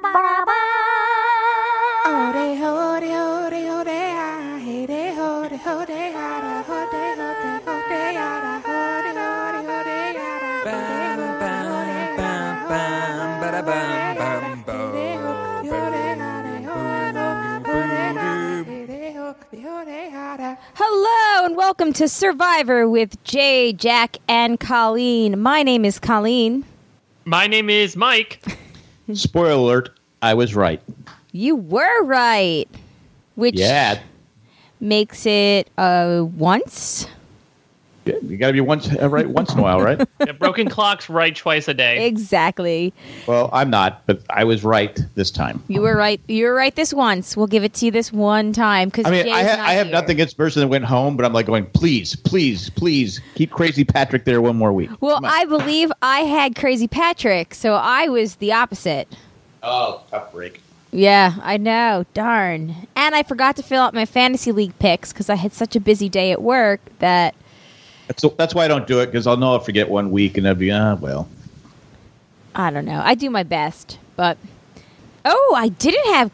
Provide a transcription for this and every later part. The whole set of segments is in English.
Hello and welcome to Survivor with Jay, Jack, and Colleen. My name is Colleen. My name is Mike. Spoiler alert, I was right. You were right. Which makes it once. You got to be once in a while, right? Yeah, broken clock's right twice a day. Exactly. Well, I'm not, but I was right this time. You were right. You were right this once. We'll give it to you this one time. I mean, I have nothing against the person that went home, but I'm like going, please, please, please, keep Crazy Patrick there one more week. Well, I believe I had Crazy Patrick, so I was the opposite. Oh, tough break. Yeah, I know. Darn. And I forgot to fill out my fantasy league picks because I had such a busy day at work that... That's why I don't do it, because I'll know I'll forget one week, and I'll be, well. I don't know. I do my best, but... Oh, I didn't have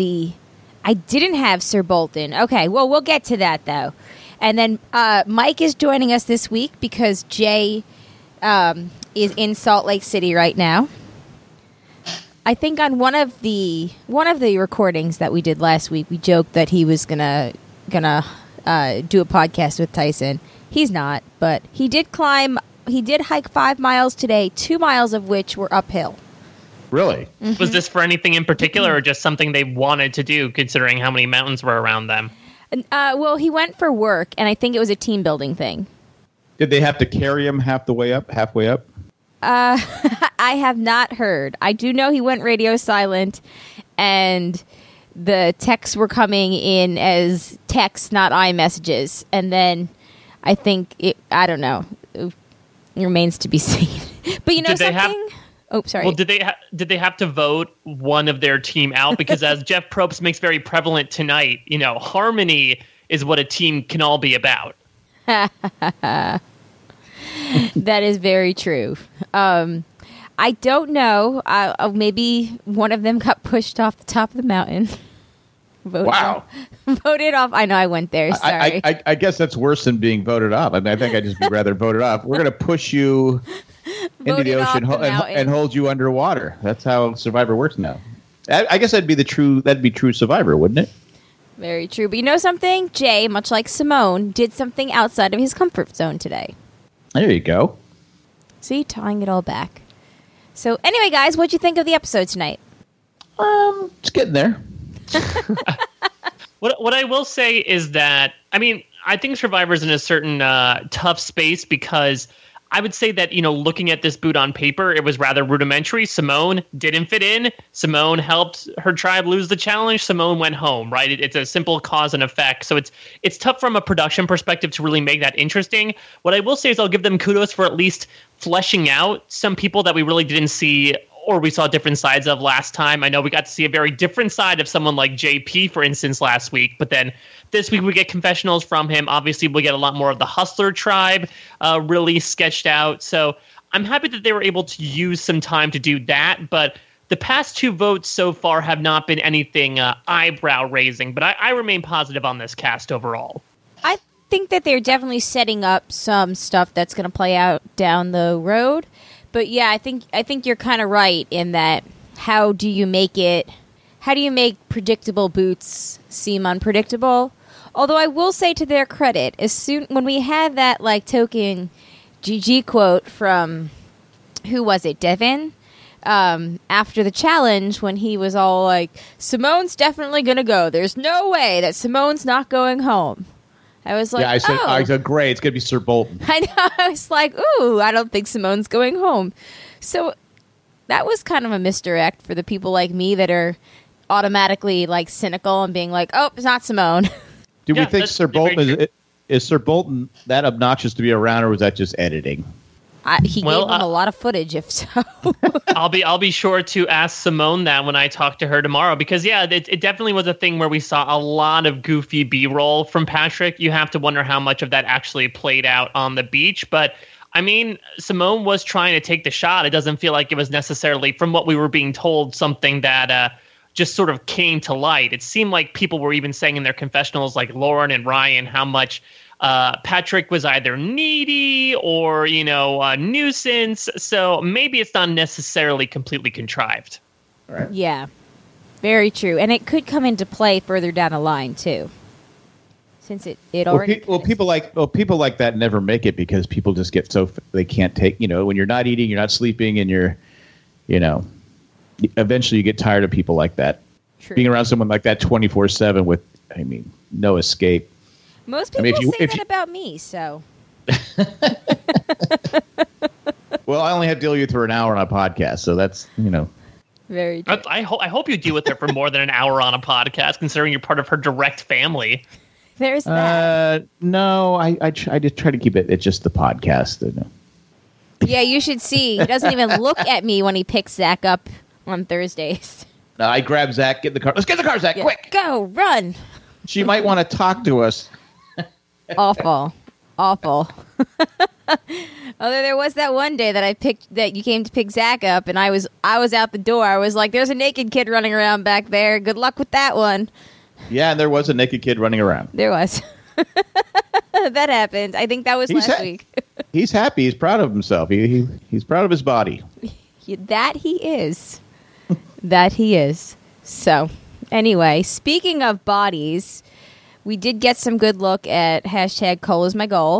Sir Bolton. Okay, well, we'll get to that, though. And then Mike is joining us this week because Jay is in Salt Lake City right now. I think on one of the recordings that we did last week, we joked that he was gonna do a podcast with Tyson. He's not, but he did hike 5 miles today, 2 miles of which were uphill. Really? Mm-hmm. Was this for anything in particular or just something they wanted to do, considering how many mountains were around them? Well, he went for work, and I think it was a team building thing. Did they have to carry him halfway up? I have not heard. I do know he went radio silent, and the texts were coming in as texts, not iMessages. And then I think I don't know. It remains to be seen. But you know something? Oh, sorry. Well, did they have to vote one of their team out? Because as Jeff Probst makes very prevalent tonight, harmony is what a team can all be about. That is very true. I don't know. Maybe one of them got pushed off the top of the mountain. Voted off. I know I went there. Sorry. I guess that's worse than being voted off. I mean, I think I'd just be rather voted off. We're going to push you into the ocean and hold you underwater. That's how Survivor works now. I guess that'd be true Survivor, wouldn't it? Very true. But you know something? Jay, much like Simone, did something outside of his comfort zone today. There you go. See, tying it all back. So anyway, guys, what'd you think of the episode tonight? It's getting there. What I will say is that, I think Survivor's in a certain tough space because I would say that, looking at this boot on paper, it was rather rudimentary. Simone didn't fit in. Simone helped her tribe lose the challenge. Simone went home, right? It's a simple cause and effect. So it's tough from a production perspective to really make that interesting. What I will say is I'll give them kudos for at least fleshing out some people that we really didn't see or we saw different sides of last time. I know we got to see a very different side of someone like JP, for instance, last week. But then this week we get confessionals from him. Obviously, we'll get a lot more of the Hustler tribe really sketched out. So I'm happy that they were able to use some time to do that. But the past 2 votes so far have not been anything eyebrow-raising. But I remain positive on this cast overall. I think that they're definitely setting up some stuff that's going to play out down the road. But yeah, I think you're kind of right in that. How do you make predictable boots seem unpredictable? Although I will say to their credit, when we had that token GG quote from, who was it, Devin? After the challenge, when he was all like, Simone's definitely gonna go. There's no way that Simone's not going home. I was like, I said, great, it's going to be Sir Bolton. I know. I was like, ooh, I don't think Simone's going home. So that was kind of a misdirect for the people like me that are automatically cynical and being like, oh, it's not Simone. Do we think Sir Bolton is Sir Bolton that obnoxious to be around, or was that just editing? He gave him a lot of footage, if so. I'll be sure to ask Simone that when I talk to her tomorrow, because it definitely was a thing where we saw a lot of goofy B-roll from Patrick. You have to wonder how much of that actually played out on the beach, but I mean, Simone was trying to take the shot. It doesn't feel like it was necessarily, from what we were being told, something that just sort of came to light. It seemed like people were even saying in their confessionals, like Lauren and Ryan, how much Patrick was either needy or, a nuisance. So maybe it's not necessarily completely contrived. Right. Yeah, very true. And it could come into play further down the line, too. Since it already... people like that never make it because people just get so... They can't take... when you're not eating, you're not sleeping, and you're... eventually you get tired of people like that. True. Being around someone like that 24/7 with, no escape. Most people say that about me, so... Well, I only have to deal with you for an hour on a podcast, so that's, Very true. I hope you deal with her for more than an hour on a podcast, considering you're part of her direct family. There's that. No, I just try to keep it. It's just the podcast. Yeah, you should see. He doesn't even look at me when he picks Zach up on Thursdays. No, I grab Zach, get in the car. Let's get in the car, Zach, quick. Go, run. She might want to talk to us. Awful. Although there was that one day that you came to pick Zach up, and I was out the door. I was like, "There's a naked kid running around back there. Good luck with that one." Yeah, and there was a naked kid running around. There was. That happened. I think that was last week. He's happy. He's proud of himself. He's proud of his body. That he is. That he is. So, anyway, speaking of bodies, we did get some good look at hashtag Cole is my goal.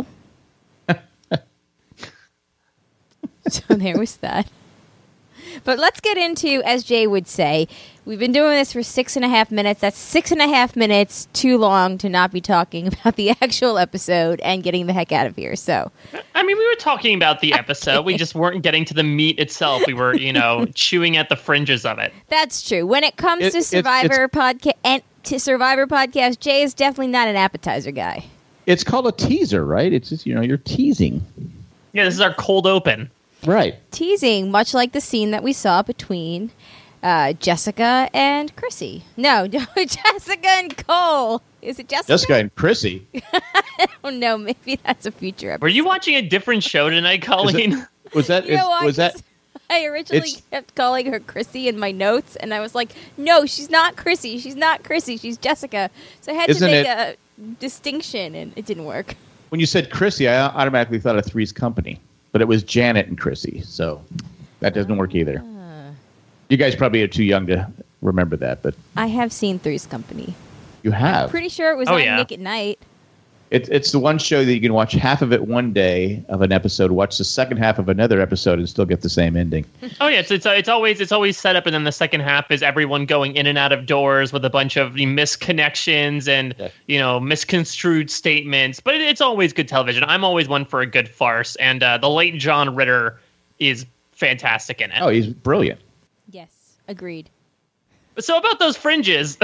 So there was that. But let's get into, as Jay would say, we've been doing this for 6.5 minutes. That's 6.5 minutes too long to not be talking about the actual episode and getting the heck out of here. So, I mean, we were talking about the episode. We just weren't getting to the meat itself. We were, chewing at the fringes of it. That's true. When it comes to Survivor podcast, Jay is definitely not an appetizer guy. It's called a teaser, right? It's just, you're teasing. Yeah, this is our cold open. Right. Teasing, much like the scene that we saw between Jessica and Chrissy. No, Jessica and Cole. Is it Jessica? Jessica and Chrissy. I don't know. Maybe that's a future episode. Were you watching a different show tonight, Colleen? Was that? I originally kept calling her Chrissy in my notes, and I was like, no, she's not Chrissy. She's not Chrissy. She's Jessica. So I had to make a distinction, and it didn't work. When you said Chrissy, I automatically thought of Three's Company. But it was Janet and Chrissy, so that doesn't work either. You guys probably are too young to remember that, but I have seen Three's Company. You have? I'm pretty sure it was on Nick at Night. It's the one show that you can watch half of it one day of an episode, watch the second half of another episode, and still get the same ending. Oh yeah, it's always set up, and then the second half is everyone going in and out of doors with a bunch of misconnections and misconstrued statements. But it's always good television. I'm always one for a good farce, and the late John Ritter is fantastic in it. Oh, he's brilliant. Yes, agreed. So about those fringes.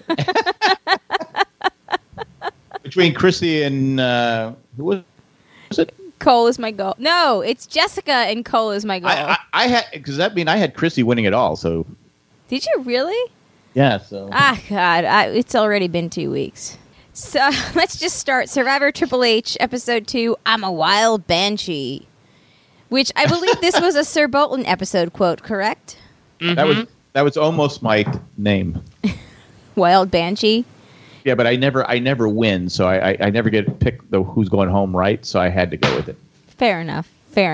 Between Chrissy and who was it? Cole is my goal. No, it's Jessica and Cole is my goal. I had I had Chrissy winning it all. So did you really? Yeah. So God, it's already been 2 weeks. So let's just start. Survivor Triple H episode 2. I'm a wild banshee, which I believe this was a Sir Bolton episode quote. Correct? Mm-hmm. That was almost my name. Wild banshee. Yeah, but I never win, so I never get to pick who's going home right, so I had to go with it. Fair enough.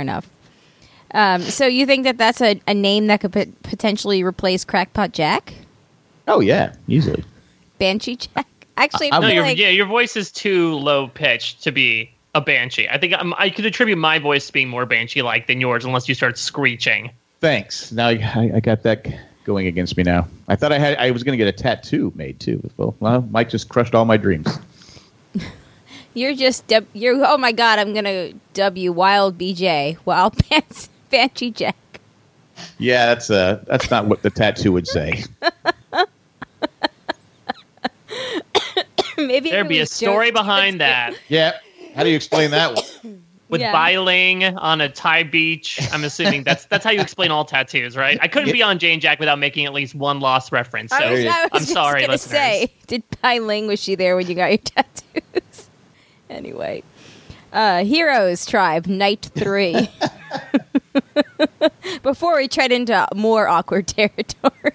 So you think that that's a name that could potentially replace Crackpot Jack? Oh, yeah, easily. Banshee Jack? Actually, your voice is too low-pitched to be a banshee. I think I could attribute my voice to being more banshee-like than yours unless you start screeching. Thanks. Now I got that going against me now. I thought I was going to get a tattoo made too. Well, Mike just crushed all my dreams. Oh my God, I'm going to dub you Wild BJ, Wild Banshee Jack. Yeah, that's not what the tattoo would say. Maybe there'd be a story behind that. Yeah. How do you explain that one? With biling on a Thai beach. I'm assuming that's how you explain all tattoos, right? I couldn't be on Jane Jack without making at least one lost reference. So I'm sorry, listeners. Did Pai Ling, was she there when you got your tattoos? Anyway. Heroes Tribe, Night 3. Before we tread into more awkward territory.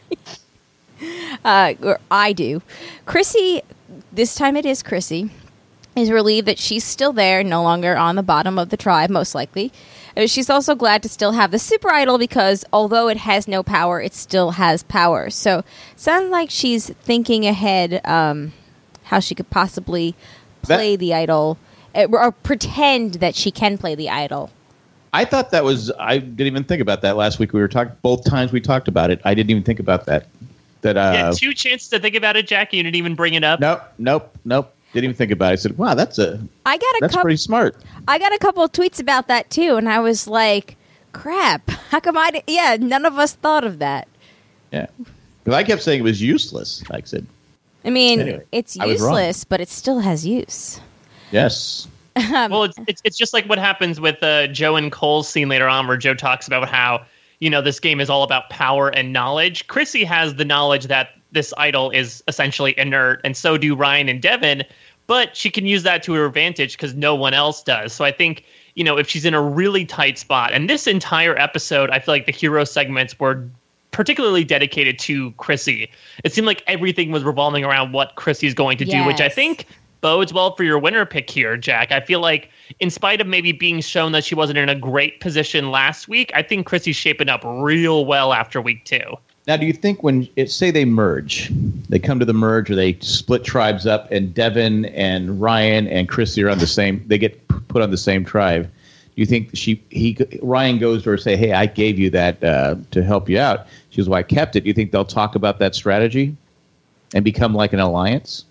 Or I do. Chrissy, this time it is Chrissy, is relieved that she's still there, no longer on the bottom of the tribe, most likely. She's also glad to still have the super idol because although it has no power, it still has power. So sounds like she's thinking ahead how she could possibly play the idol or pretend that she can play the idol. I thought that was. I didn't even think about that last week. We were talking both times we talked about it. I didn't even think about that. Yeah, 2 chances to think about it, Jack. You didn't even bring it up. Nope. Didn't even think about it. I said, "Wow, that's pretty smart." I got a couple of tweets about that too, and I was like, "Crap! How come none of us thought of that." Yeah, because I kept saying it was useless. Like I said, I mean, anyway, it's useless, but it still has use. Yes. Well, it's just like what happens with Joe and Cole's scene later on, where Joe talks about how this game is all about power and knowledge. Chrissy has the knowledge that this idol is essentially inert, and so do Ryan and Devin, but she can use that to her advantage because no one else does. So I think, if she's in a really tight spot, and this entire episode, I feel like the hero segments were particularly dedicated to Chrissy. It seemed like everything was revolving around what Chrissy's going to do, which I think bodes well for your winner pick here, Jack. I feel like in spite of maybe being shown that she wasn't in a great position last week, I think Chrissy's shaping up real well after week 2. Now, do you think when say they merge, they come to the merge or they split tribes up and Devin and Ryan and Chrissy are on the same, they get put on the same tribe. Do you think Ryan goes to her and say, "Hey, I gave you that to help you out." She goes, "Well, I kept it." Do you think they'll talk about that strategy and become like an alliance?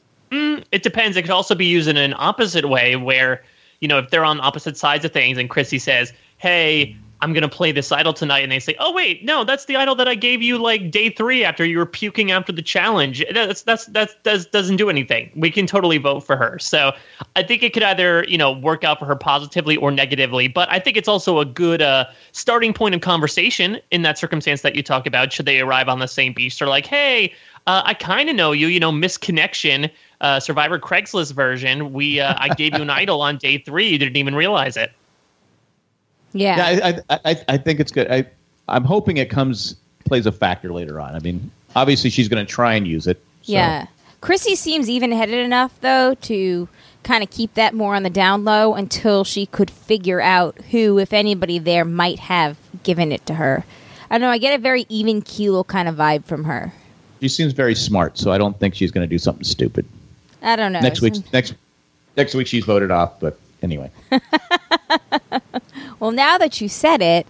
It depends. It could also be used in an opposite way where, if they're on opposite sides of things and Chrissy says, "Hey, I'm going to play this idol tonight," and they say, "Oh, wait, no, that's the idol that I gave you like day 3 after you were puking after the challenge." That doesn't do anything. We can totally vote for her. So I think it could either, work out for her positively or negatively. But I think it's also a good starting point of conversation in that circumstance that you talk about. Should they arrive on the same beach? They're like, "Hey, I kind of know you, misconnection, Survivor Craigslist version. I gave you an idol on day 3. You didn't even realize it." Yeah, I think it's good. I'm hoping it plays a factor later on. I mean, obviously she's going to try and use it. So. Yeah, Chrissy seems even-headed enough though to kind of keep that more on the down low until she could figure out who, if anybody, there might have given it to her. I don't know. I get a very even keel kind of vibe from her. She seems very smart, so I don't think she's going to do something stupid. I don't know. Next week she's voted off, but anyway. Well, now that you said it,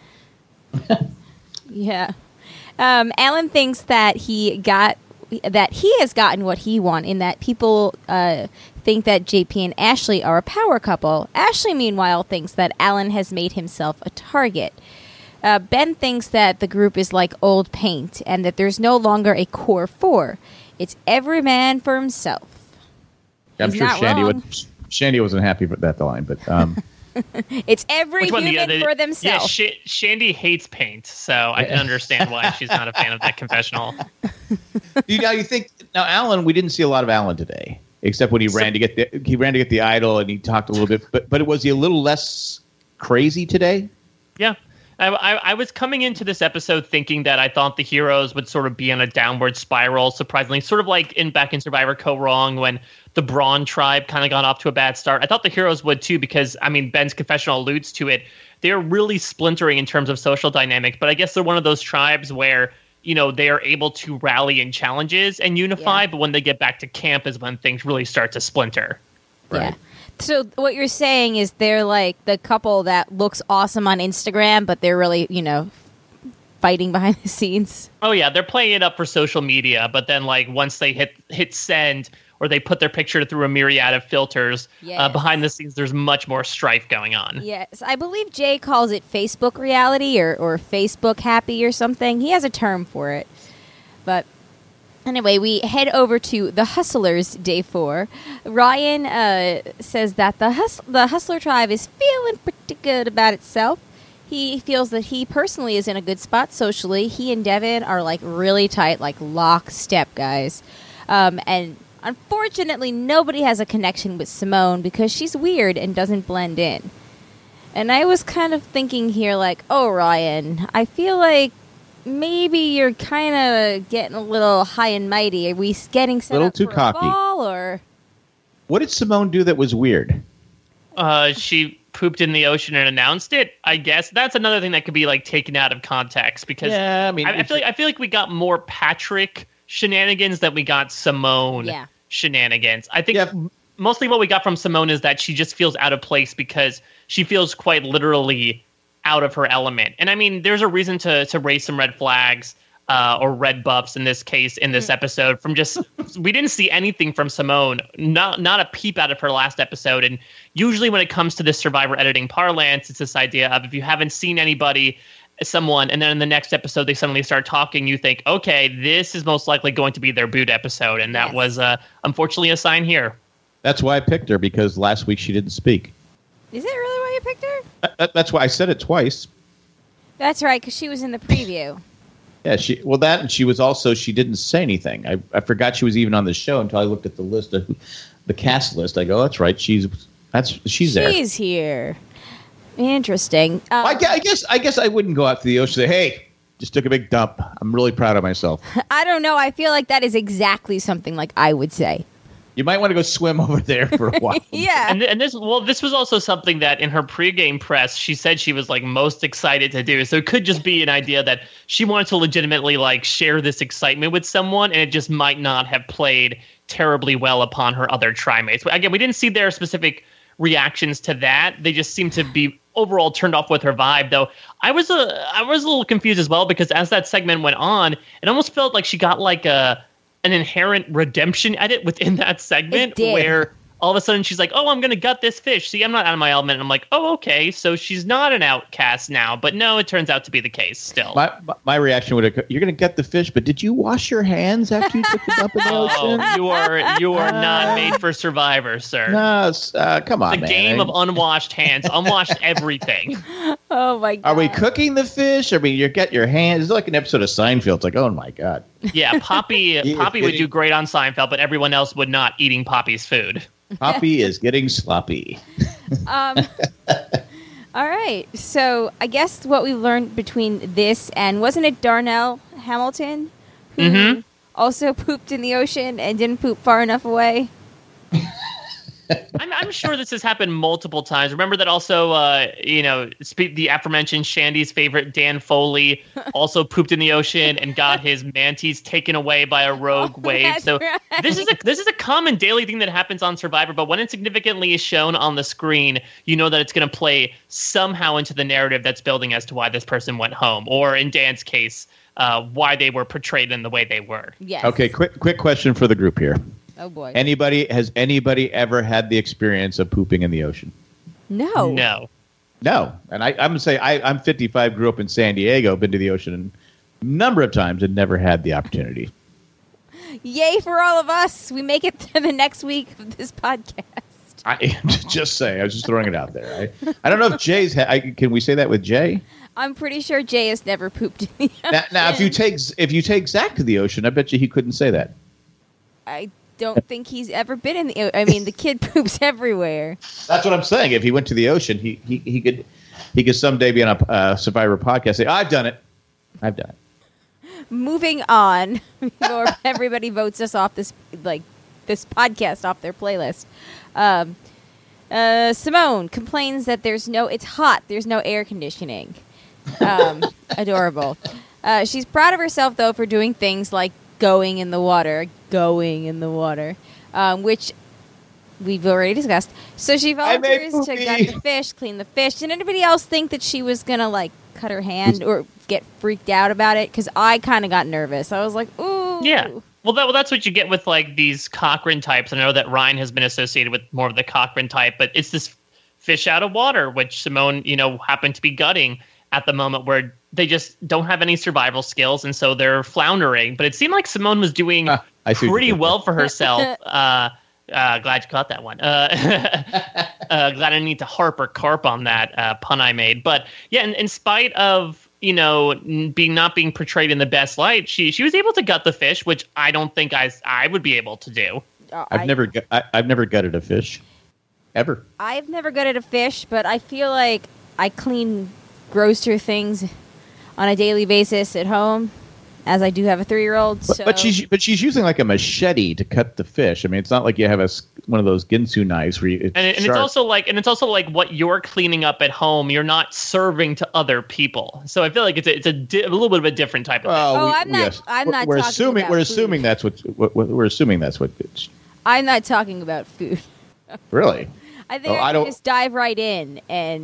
yeah. Alan thinks that he has gotten what he wants, in that people think that JP and Ashley are a power couple. Ashley, meanwhile, thinks that Alan has made himself a target. Ben thinks that the group is like old paint and that there's no longer a core 4. It's every man for himself. I'm sure Shandy wasn't happy with that line, but it's every human for themselves. Yeah, Shandy hates paint, so I can understand why she's not a fan of that confessional. You think now, Alan? We didn't see a lot of Alan today, except when he ran to get the idol and he talked a little bit. But was he a little less crazy today? Yeah. I was coming into this episode thinking that I thought the heroes would sort of be on a downward spiral, surprisingly, sort of like back in Survivor Co. Wrong when the Braun tribe kind of got off to a bad start. I thought the heroes would too because, Ben's confessional alludes to it. They're really splintering in terms of social dynamic, but I guess they're one of those tribes where, they are able to rally in challenges and unify, but when they get back to camp is when things really start to splinter. Right. Yeah. So what you're saying is they're like the couple that looks awesome on Instagram, but they're really, fighting behind the scenes. Oh yeah, they're playing it up for social media, but then once they hit send or they put their picture through a myriad of filters, behind the scenes there's much more strife going on. Yes, I believe Jay calls it Facebook reality or Facebook happy or something. He has a term for it, but. Anyway, we head over to the Hustlers, day 4. Ryan says that the Hustler tribe is feeling pretty good about itself. He feels that he personally is in a good spot socially. He and Devin are really tight, lockstep guys. And Unfortunately, nobody has a connection with Simone because she's weird and doesn't blend in. And I was kind of thinking here, like, oh, Ryan, I feel like maybe you're kind of getting a little high and mighty. Are we getting set up too for cocky. a ball, or What did Simone do that was weird? She pooped in the ocean and announced it. I guess that's another thing that could be like taken out of context because I feel like we got more Patrick shenanigans than we got Simone shenanigans. I think mostly what we got from Simone is that she just feels out of place because she feels quite literally out of her element. And I mean, there's a reason to raise some red flags or red buffs in this case, in this episode, from just, we didn't see anything from Simone, not a peep out of her last episode. And usually when it comes to this Survivor editing parlance, it's this idea of if you haven't seen someone, and then in the next episode they suddenly start talking, you think, okay, this is most likely going to be their boot episode. And that was unfortunately a sign here. That's why I picked her, because last week she didn't speak. Is it really why you picked her? That's why I said it twice. That's right, because she was in the preview. Yeah, she didn't say anything. I forgot she was even on the show until I looked at the list, the cast list. I go, that's right, she's there. She's here. Interesting. I guess I wouldn't go out to the ocean and say, hey, just took a big dump. I'm really proud of myself. I don't know. I feel like that is exactly something like I would say. You might want to go swim over there for a while. Yeah. And this was also something that in her pregame press, she said she was like most excited to do. So it could just be an idea that she wanted to legitimately like share this excitement with someone, and it just might not have played terribly well upon her other tri-mates. But again, we didn't see their specific reactions to that. They just seemed to be overall turned off with her vibe, though. I was a little confused as well, because as that segment went on, it almost felt like she got like an inherent redemption edit within that segment, where all of a sudden she's like, oh, I'm going to gut this fish. See, I'm not out of my element. And I'm like, oh, okay. So she's not an outcast now. But no, it turns out to be the case still. My reaction would have, you're going to gut the fish, but did you wash your hands after you took the dump in the ocean? You are not made for Survivor, sir. No, come on, the game of unwashed hands, unwashed everything. Oh, my God. Are we cooking the fish? I mean, you get your hands. It's like an episode of Seinfeld. It's like, oh, my God. Yeah, Poppy would do great on Seinfeld, but everyone else would not eating Poppy's food. Poppy is getting sloppy. All right. So I guess what we learned between this and, wasn't it Darnell Hamilton who also pooped in the ocean and didn't poop far enough away? I'm sure this has happened multiple times. Remember that also, the aforementioned Shandy's favorite Dan Foley also pooped in the ocean and got his mantis taken away by a rogue wave. So right. this is a common daily thing that happens on Survivor. But when it significantly is shown on the screen, you know that it's going to play somehow into the narrative that's building as to why this person went home, or in Dan's case, why they were portrayed in the way they were. Yes. Okay, quick question for the group here. Oh, boy. Has anybody ever had the experience of pooping in the ocean? No. And I'm going to say I'm 55, grew up in San Diego, been to the ocean a number of times and never had the opportunity. Yay for all of us. We make it to the next week of this podcast. I just say, I was just throwing it out there. I don't know if Jay's can we say that with Jay? I'm pretty sure Jay has never pooped in the ocean. Now if you take Zach to the ocean, I bet you he couldn't say that. I don't think he's ever been in the. I mean, the kid poops everywhere. That's what I'm saying. If he went to the ocean, he could someday be on a Survivor podcast and say, I've done it. Moving on, before everybody votes us off this podcast off their playlist. Simone complains that it's hot. There's no air conditioning. Adorable. She's proud of herself though for doing things like going in the water, which we've already discussed. So she volunteers to gut the fish, clean the fish. Did anybody else think that she was going to, cut her hand or get freaked out about it? Because I kind of got nervous. I was like, ooh. Yeah. Well, that's what you get with, these Cochrane types. I know that Ryan has been associated with more of the Cochrane type, but it's this fish out of water, which Simone, happened to be gutting at the moment, where they just don't have any survival skills, and so they're floundering. But it seemed like Simone was doing pretty well for herself. Glad you caught that one. Glad I didn't need to harp or carp on that pun I made. But yeah, in spite of not being portrayed in the best light, she was able to gut the fish, which I don't think I would be able to do. I've never gutted a fish, ever. I've never gutted a fish, but I feel like I clean grosser things on a daily basis at home, as I do have a 3-year-old. But she's using like a machete to cut the fish. I mean, it's not like you have one of those Ginsu knives where you. It's also like what you're cleaning up at home. You're not serving to other people, so I feel like it's a little bit of a different type of. I'm not. We're assuming that's what we're assuming that's what. I'm not talking about food. Really? I think I can just dive right in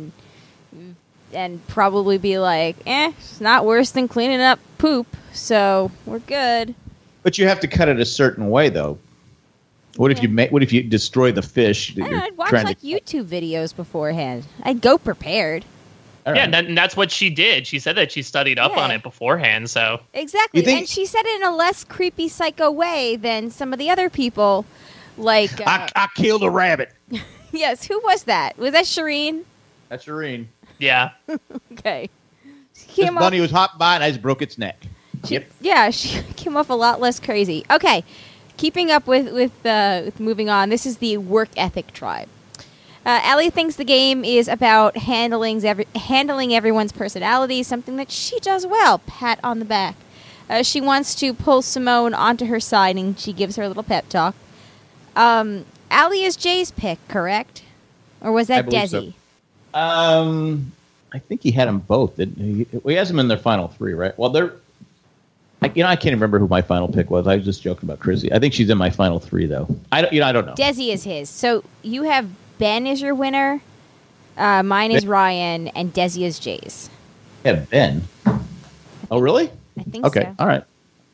and probably be like, it's not worse than cleaning up poop, so we're good. But you have to cut it a certain way, though. What if you destroy the fish? I'd watch YouTube videos beforehand. I'd go prepared. Right. Yeah, and that's what she did. She said that she studied up on it beforehand. So exactly, and she said it in a less creepy, psycho way than some of the other people. Like I killed a rabbit. Yes, who was that? Was that Shireen? That's Shireen. Yeah. Okay. This bunny was hopping by and I just broke its neck. Yeah, she came off a lot less crazy. Okay, keeping up with moving on. This is the work ethic tribe. Allie thinks the game is about handling everyone's personality, something that she does well. Pat on the back. She wants to pull Simone onto her side, and she gives her a little pep talk. Allie is Jay's pick, correct? Or was that Desi? So. I think he had them both. He has them in their final 3, right? Well, I can't remember who my final pick was. I was just joking about Chrissy. I think she's in my final 3, though. I don't know. Desi is his. So you have Ben as your winner. Mine is Ryan, and Desi is Jay's. Yeah, Ben. Oh, really? I think so. Okay, all right.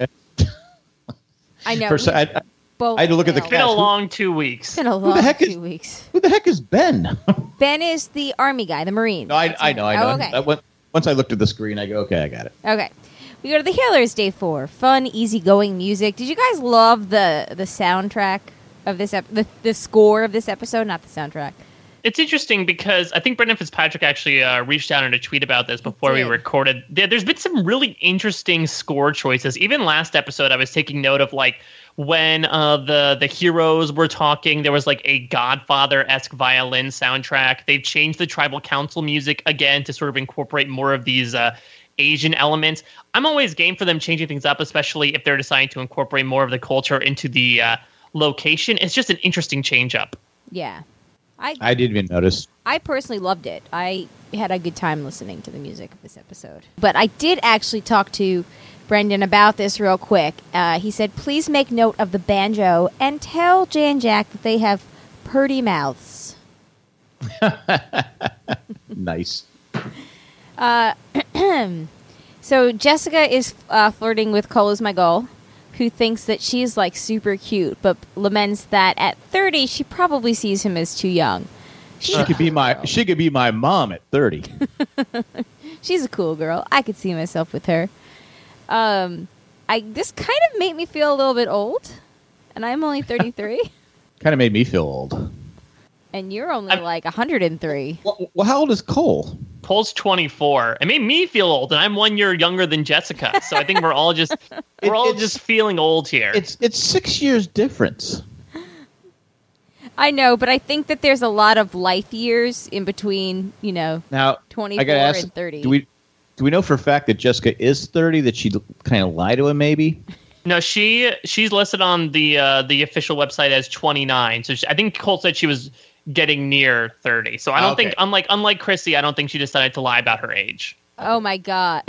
I know. I had to look at the cast. It's been a long 2 weeks. It's been a long 2 weeks. Who the heck is Ben? Ben is the Army guy, the Marine. No, I know. Oh, okay. Once I looked at the screen, I go, okay, I got it. Okay. We go to the Healers, day 4. Fun, easygoing music. Did you guys love the soundtrack of this the score of this episode? Not the soundtrack. It's interesting because I think Brendan Fitzpatrick actually reached out in a tweet about this before we recorded. There's been some really interesting score choices. Even last episode, I was taking note of like when the heroes were talking, there was like a Godfather-esque violin soundtrack. They've changed the tribal council music again to sort of incorporate more of these Asian elements. I'm always game for them changing things up, especially if they're deciding to incorporate more of the culture into the location. It's just an interesting change up. Yeah. I didn't even notice. I personally loved it. I had a good time listening to the music of this episode. But I did actually talk to Brendan about this real quick. He said, please make note of the banjo and tell Jay and Jack that they have purty mouths. Nice. So Jessica is flirting with Cole is my goal, who thinks that she's like super cute, but laments that at 30 she probably sees him as too young. She could be my mom at 30. She's a cool girl. I could see myself with her. This kind of made me feel a little bit old, and I'm only 33. Kind of made me feel old. And you're only like 103. Well, how old is Cole? Cole's 24. It made me feel old, and I'm 1 year younger than Jessica. So I think we're all just just feeling old here. It's 6 years difference. I know, but I think that there's a lot of life years in between, now 24 I gotta ask, and 30. Do we know for a fact that Jessica is 30? That she'd kind of lie to him, maybe? No, she's listed on the official website as 29. So I think Cole said she was getting near 30. So I don't think, unlike Chrissy, I don't think she decided to lie about her age. Oh my God.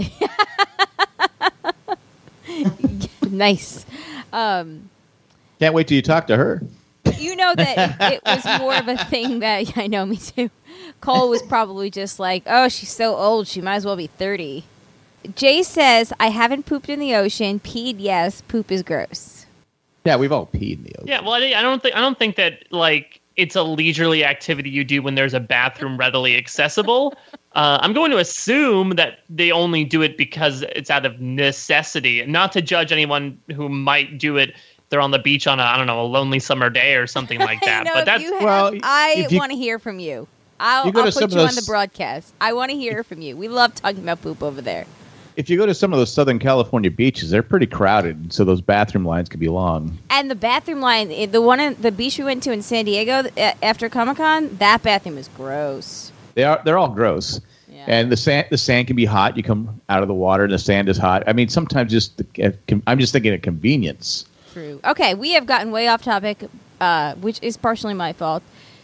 Nice. Can't wait till you talk to her. You know that it was more of a thing that, I know, me too. Cole was probably just like, oh, she's so old, she might as well be 30. Jay says, I haven't pooped in the ocean. Peed, yes. Poop is gross. Yeah, we've all peed in the ocean. Yeah, well, I don't think that, like, it's a leisurely activity you do when there's a bathroom readily accessible. I'm going to assume that they only do it because it's out of necessity. Not to judge anyone who might do it. They're on the beach on a lonely summer day or something like that. No, but that's I want to hear from you. I'll put you on the broadcast. I want to hear from you. We love talking about poop over there. if you go to some of those Southern California beaches, they're pretty crowded, so those bathroom lines could be long. And the bathroom line, the beach we went to in San Diego after Comic-Con, that bathroom is gross. They're all gross. Yeah. And the sand can be hot. You come out of the water and the sand is hot. I mean, sometimes I'm just thinking of convenience. True. Okay, we have gotten way off topic, which is partially my fault.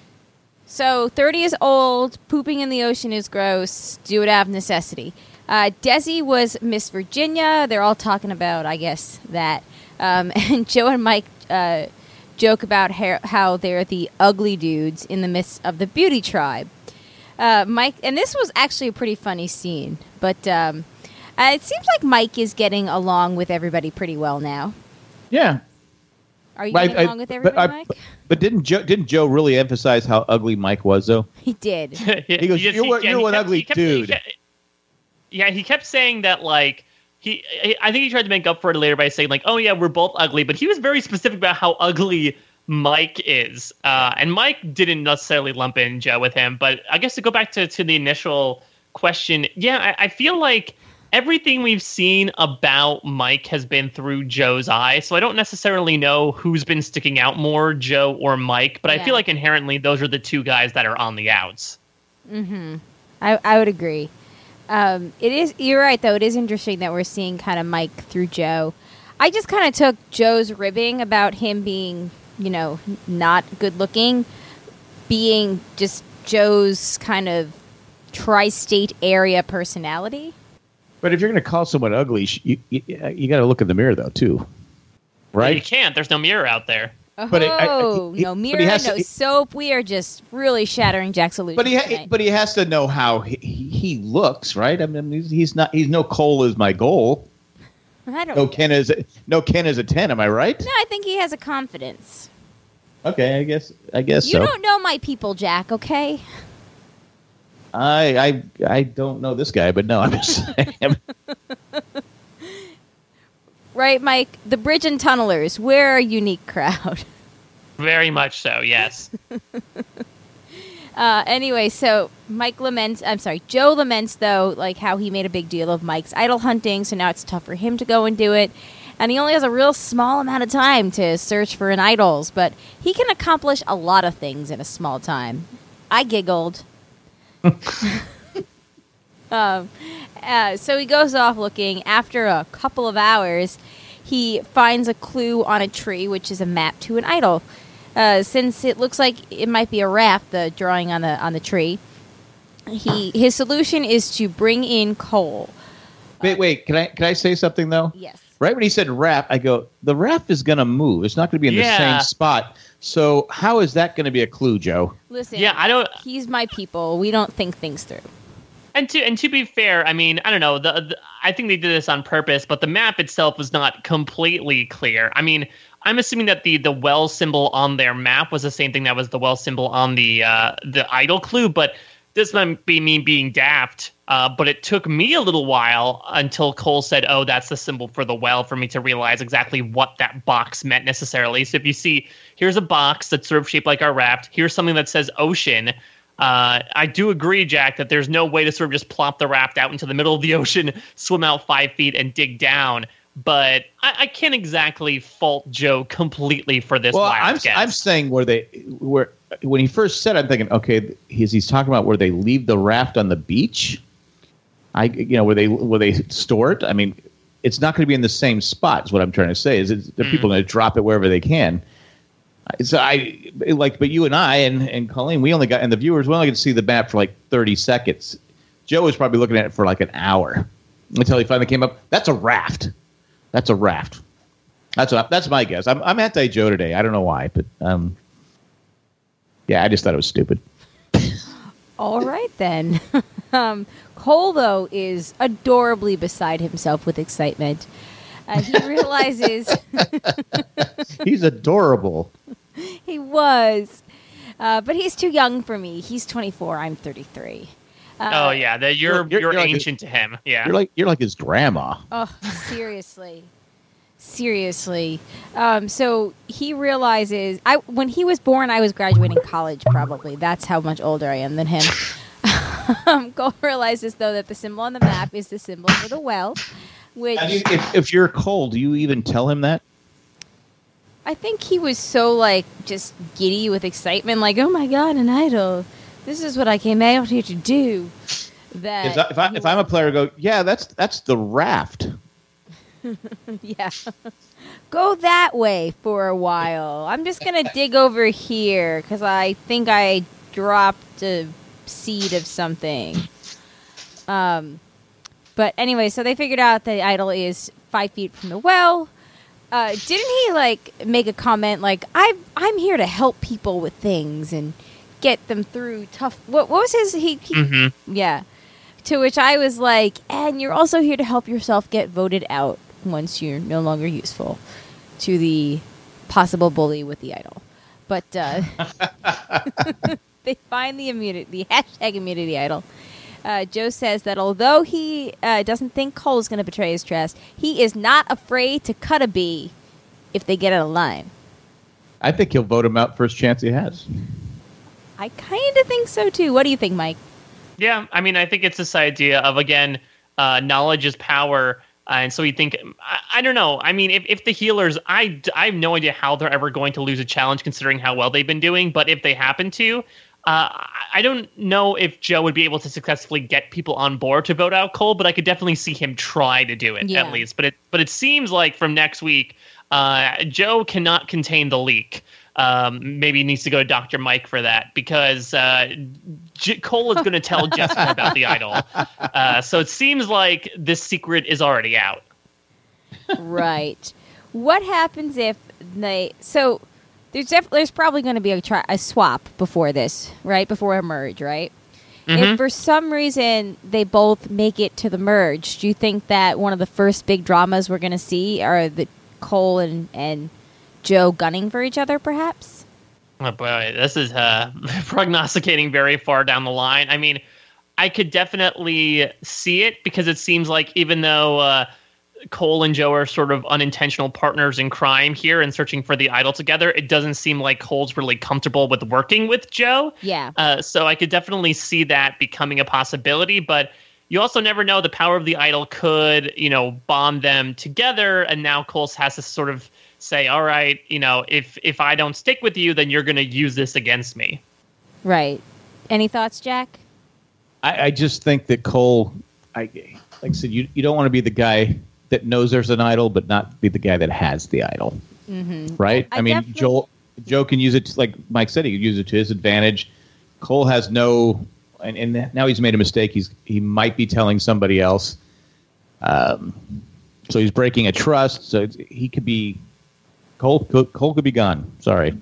So 30 is old, pooping in the ocean is gross, do it out of necessity. Desi was Miss Virginia. They're all talking about, I guess, that. And Joe and Mike joke about how they're the ugly dudes in the midst of the beauty tribe. Mike, and this was actually a pretty funny scene, but it seems like Mike is getting along with everybody pretty well now. Yeah. Are you getting along with everybody, Mike? But didn't Joe really emphasize how ugly Mike was, though? He did. He goes, "You're an ugly dude." He kept saying that, like, I think he tried to make up for it later by saying, like, oh, yeah, we're both ugly. But he was very specific about how ugly Mike is. And Mike didn't necessarily lump in Joe with him. But I guess to go back to the initial question, yeah, I feel like everything we've seen about Mike has been through Joe's eyes. So I don't necessarily know who's been sticking out more, Joe or Mike. But I feel like inherently those are the two guys that are on the outs. Mm-hmm. I would agree. You're right, though. It is interesting that we're seeing kind of Mike through Joe. I just kind of took Joe's ribbing about him being, not good looking, being just Joe's kind of tri-state area personality. But if you're going to call someone ugly, you got to look in the mirror, though, too. Right? Well, you can't. There's no mirror out there. Oh, no mirror, no soap. We are just really shattering Jack's illusion. But he has to know how he looks, right? I mean, he's no Cole is my goal. I don't. Ken is a 10. Am I right? No, I think he has a confidence. Okay, I guess you don't know my people, Jack. Okay. I don't know this guy, but no, I'm just saying. Right, Mike? The Bridge and Tunnelers, we're a unique crowd. Very much so, yes. Anyway, so Joe laments, though, like how he made a big deal of Mike's idol hunting, so now it's tough for him to go and do it. And he only has a real small amount of time to search for an idols, but he can accomplish a lot of things in a small time. I giggled. So he goes off looking. After a couple of hours, he finds a clue on a tree, which is a map to an idol. Since it looks like it might be a raft, the drawing on the tree, his solution is to bring in Cole. Wait, can I say something though? Yes. Right when he said raft, I go, the raft is going to move. It's not going to be in the same spot. So how is that going to be a clue, Joe? Listen, he's my people. We don't think things through. And to be fair, I mean, I don't know. I think they did this on purpose, but the map itself was not completely clear. I mean, I'm assuming that the well symbol on their map was the same thing that was the well symbol on the idol clue, but this might be me being daft. But it took me a little while until Cole said, oh, that's the symbol for the well, for me to realize exactly what that box meant necessarily. So if you see, here's a box that's sort of shaped like our raft. Here's something that says ocean. I do agree, Jack, that there's no way to sort of just plop the raft out into the middle of the ocean, swim out 5 feet, and dig down. But I can't exactly fault Joe completely for this. Well, I'm saying where when he first said, I'm thinking, okay, he's talking about where they leave the raft on the beach. Where they store it. I mean, it's not going to be in the same spot. Is what I'm trying to say. The people going to drop it wherever they can. So but you and I and Colleen, and the viewers, we only get to see the map for like 30 seconds. Joe was probably looking at it for like an hour until he finally came up. That's a raft. That's a raft. That's my guess. I'm anti-Joe today. I don't know why, but yeah, I just thought it was stupid. All right then. Cole, though, is adorably beside himself with excitement. He realizes he's adorable. He was, but he's too young for me. He's 24. I'm 33. Oh yeah, you're ancient to him. Yeah, you're like his grandma. Oh, seriously. So he realizes when he was born, I was graduating college. Probably that's how much older I am than him. Cole realizes, though, that the symbol on the map is the symbol for the well, which... if you're Cole, do you even tell him that? I think he was so, just giddy with excitement, oh my god, an idol. This is what I came out here to do. That if I'm a player, I go, yeah, that's the raft. Yeah. Go that way for a while. I'm just going to dig over here because I think I dropped a seed of something. But anyway, so they figured out the idol is 5 feet from the well. Didn't he make a comment I'm here to help people with things and get them through tough... What was his... Mm-hmm. Yeah. To which I was like, and you're also here to help yourself get voted out once you're no longer useful to the possible bully with the idol. But they find the hashtag immunity idol. Joe says that although he doesn't think Cole's going to betray his trust, he is not afraid to cut a bee if they get out of line. I think he'll vote him out first chance he has. I kind of think so, too. What do you think, Mike? Yeah, I mean, I think it's this idea of, again, knowledge is power. And so you think, I don't know. I mean, if the healers, I have no idea how they're ever going to lose a challenge considering how well they've been doing. But if they happen to, I don't know if Joe would be able to successfully get people on board to vote out Cole, but I could definitely see him try to do it at least. But it seems like from next week, Joe cannot contain the leak. Maybe he needs to go to Dr. Mike for that because Cole is going to tell Jessica about the idol. So it seems like this secret is already out. Right. What happens if they... So there's probably going to be a swap before this, right? Before a merge, right? Mm-hmm. If for some reason they both make it to the merge, do you think that one of the first big dramas we're going to see are the Cole and Joe gunning for each other, perhaps? Oh boy, this is prognosticating very far down the line. I mean, I could definitely see it because it seems like even though Cole and Joe are sort of unintentional partners in crime here and searching for the idol together, it doesn't seem like Cole's really comfortable with working with Joe. Yeah. So I could definitely see that becoming a possibility, but you also never know. The power of the idol could, bond them together, and now Cole has to sort of say, all right, if I don't stick with you, then you're going to use this against me. Right. Any thoughts, Jack? I just think that Cole, like I said, you don't want to be the guy that knows there's an idol, but not be the guy that has the idol. Mm-hmm. Right? I mean, Joe can use it, like Mike said, he could use it to his advantage. Cole has no... And now he's made a mistake. He might be telling somebody else. So he's breaking a trust. So he could be... Cole could be gone. Sorry.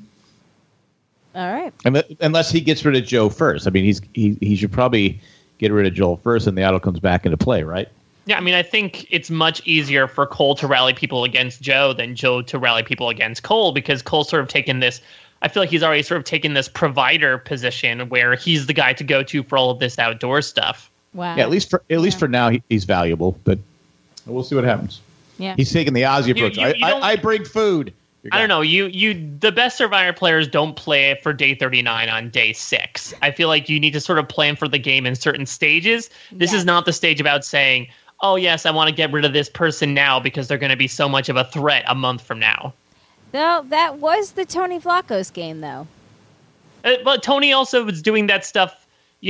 All right. Unless he gets rid of Joe first. I mean, he should probably get rid of Joel first, and the idol comes back into play, right? Yeah, I mean, I think it's much easier for Cole to rally people against Joe than Joe to rally people against Cole, because Cole's sort of taken this... I feel like he's already sort of taken this provider position where he's the guy to go to for all of this outdoor stuff. Wow. Yeah, at least for now, he's valuable, but we'll see what happens. Yeah. He's taking the Ozzy approach. I bring food. I don't know. The best Survivor players don't play for day 39 on day 6. I feel like you need to sort of plan for the game in certain stages. This is not the stage about saying, oh, yes, I want to get rid of this person now because they're going to be so much of a threat a month from now. No, that was the Tony Vlachos game, though. But Tony also was doing that stuff,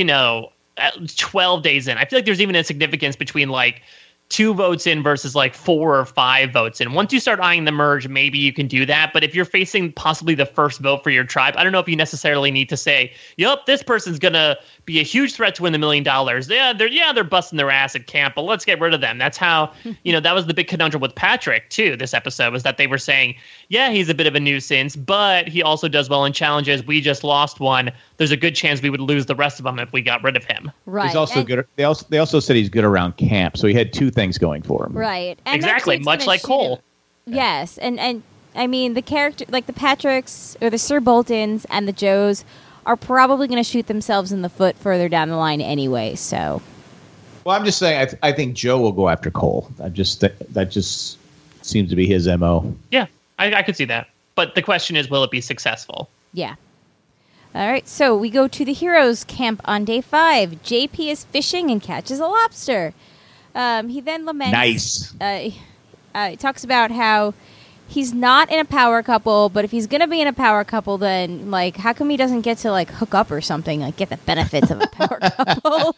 12 days in. I feel like there's even a significance between, 2 votes in versus 4 or 5 votes in. Once you start eyeing the merge, maybe you can do that. But if you're facing possibly the first vote for your tribe, I don't know if you necessarily need to say, yep, this person's going to be a huge threat to win the $1 million. They're busting their ass at camp, but let's get rid of them. That's how, that was the big conundrum with Patrick, too, this episode, was that they were saying, yeah, he's a bit of a nuisance, but he also does well in challenges. We just lost one. There's a good chance we would lose the rest of them if we got rid of him. Right. He's also good. They also said he's good around camp, so he had 2 things going for him. Right. And exactly, much like Cole. Yes, and I mean, the character, like the Patricks or the Sir Boltons and the Joes are probably going to shoot themselves in the foot further down the line anyway, so. Well, I'm just saying, I think Joe will go after Cole. That just seems to be his MO. Yeah, I could see that. But the question is, will it be successful? Yeah. All right, so we go to the heroes camp on day 5. JP is fishing and catches a lobster. He then laments. Nice. He talks about how he's not in a power couple, but if he's going to be in a power couple, then, like, how come he doesn't get to, like, hook up or something, like, get the benefits of a power couple?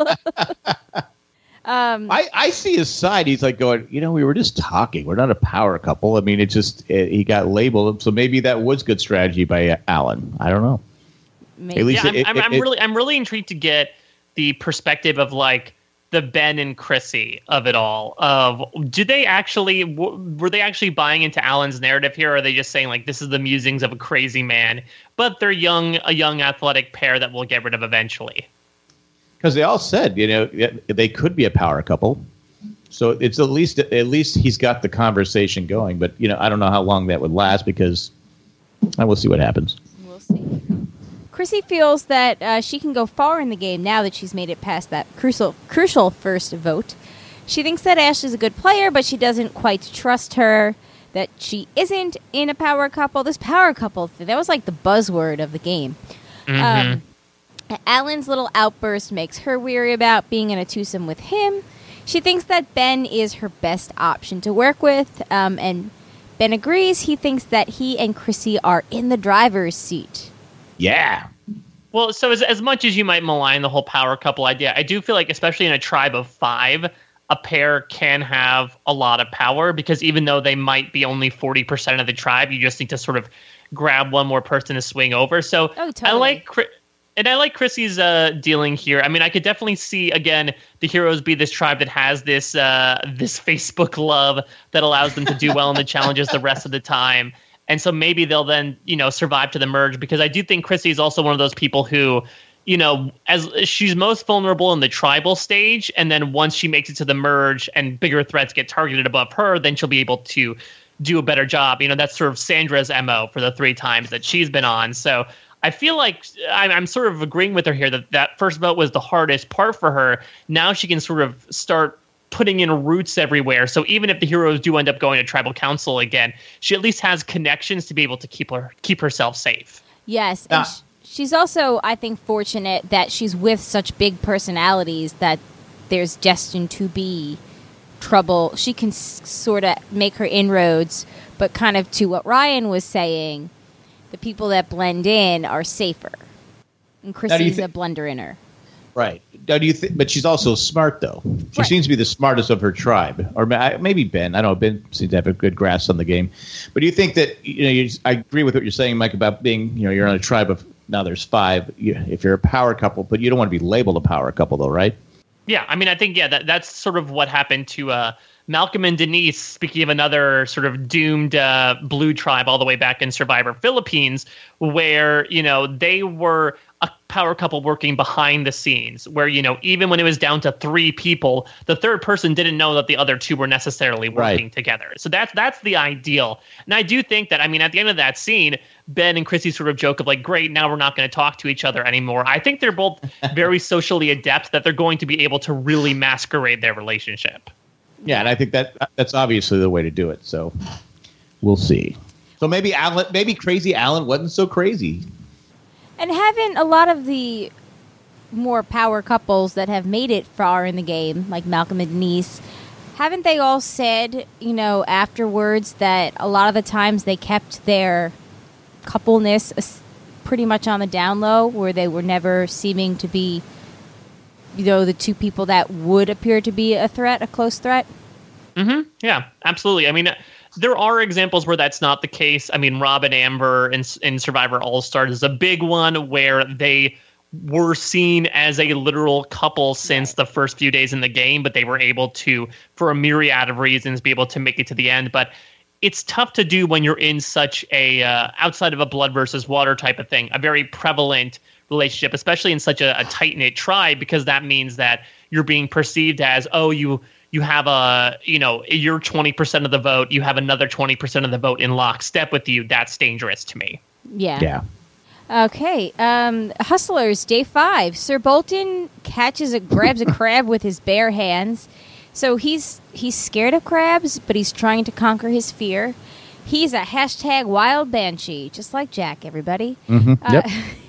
I see his side. He's like going, we were just talking. We're not a power couple. I mean, he got labeled. So maybe that was good strategy by Alan. I don't know. Maybe. At least I'm really intrigued to get the perspective of like the Ben and Chrissy of it all. Were they actually buying into Alan's narrative here, or are they just saying like this is the musings of a crazy man, but they're a young athletic pair that we'll get rid of eventually? Because they all said they could be a power couple, so it's at least he's got the conversation going. But I don't know how long that would last because I will see what happens. We'll see. Chrissy feels that she can go far in the game now that she's made it past that crucial first vote. She thinks that Ashley's a good player, but she doesn't quite trust her, that she isn't in a power couple. This power couple, that was like the buzzword of the game. Mm-hmm. Alan's little outburst makes her weary about being in a twosome with him. She thinks that Ben is her best option to work with, and Ben agrees. He thinks that he and Chrissy are in the driver's seat. Yeah. Well, so as much as you might malign the whole power couple idea, I do feel like, especially in a tribe of 5, a pair can have a lot of power because even though they might be only 40% of the tribe, you just need to sort of grab one more person to swing over. So totally. I like Chrissy's dealing here. I mean, I could definitely see, again, the heroes be this tribe that has this Facebook love that allows them to do well in the challenges the rest of the time. And so maybe they'll then, survive to the merge, because I do think Chrissy is also one of those people who, as she's most vulnerable in the tribal stage. And then once she makes it to the merge and bigger threats get targeted above her, then she'll be able to do a better job. That's sort of Sandra's MO for the 3 times that she's been on. So I feel like I'm sort of agreeing with her here that first vote was the hardest part for her. Now she can sort of start putting in roots everywhere. So even if the heroes do end up going to tribal council again, she at least has connections to be able to keep herself safe. Yes. And she's also, I think, fortunate that she's with such big personalities that there's destined to be trouble. She can sort of make her inroads, but kind of to what Ryan was saying, the people that blend in are safer. And Chrissy's a blender in her. Right. Now, do you think? But she's also smart, though. She seems to be the smartest of her tribe, or maybe Ben. I don't know. Ben seems to have a good grasp on the game. But do you think that I agree with what you're saying, Mike, about being you're on a tribe of now there's 5. If you're a power couple, but you don't want to be labeled a power couple, though, right? Yeah. I mean, I think that's sort of what happened to Malcolm and Denise. Speaking of another sort of doomed blue tribe, all the way back in Survivor Philippines, where they were a power couple working behind the scenes, where even when it was down to 3 people, the third person didn't know that the other 2 were necessarily working together. So that's the ideal. And I do think that, I mean, at the end of that scene, Ben and Chrissy sort of joke of like, great, now we're not going to talk to each other anymore. I think they're both very socially adept, that they're going to be able to really masquerade their relationship. Yeah, and I think that's obviously the way to do it. So we'll see. So maybe crazy Alan wasn't so crazy. And haven't a lot of the more power couples that have made it far in the game, like Malcolm and Denise, haven't they all said, afterwards that a lot of the times they kept their coupleness pretty much on the down low, where they were never seeming to be, the 2 people that would appear to be a close threat? Mm-hmm. Yeah, absolutely. I mean, there are examples where that's not the case. I mean, Rob and Amber in Survivor All-Stars is a big one, where they were seen as a literal couple since the first few days in the game, but they were able to, for a myriad of reasons, be able to make it to the end. But it's tough to do when you're in such a, outside of a blood versus water type of thing, a very prevalent relationship, especially in such a tight-knit tribe, because that means that you're being perceived as, you have you're 20% of the vote, you have another 20% of the vote in lockstep with you. That's dangerous to me. Yeah. Okay. Hustlers, day 5. Sir Bolton grabs a crab with his bare hands. So he's scared of crabs, but he's trying to conquer his fear. He's a #wild banshee, just like Jack, everybody. Mm-hmm. Yep.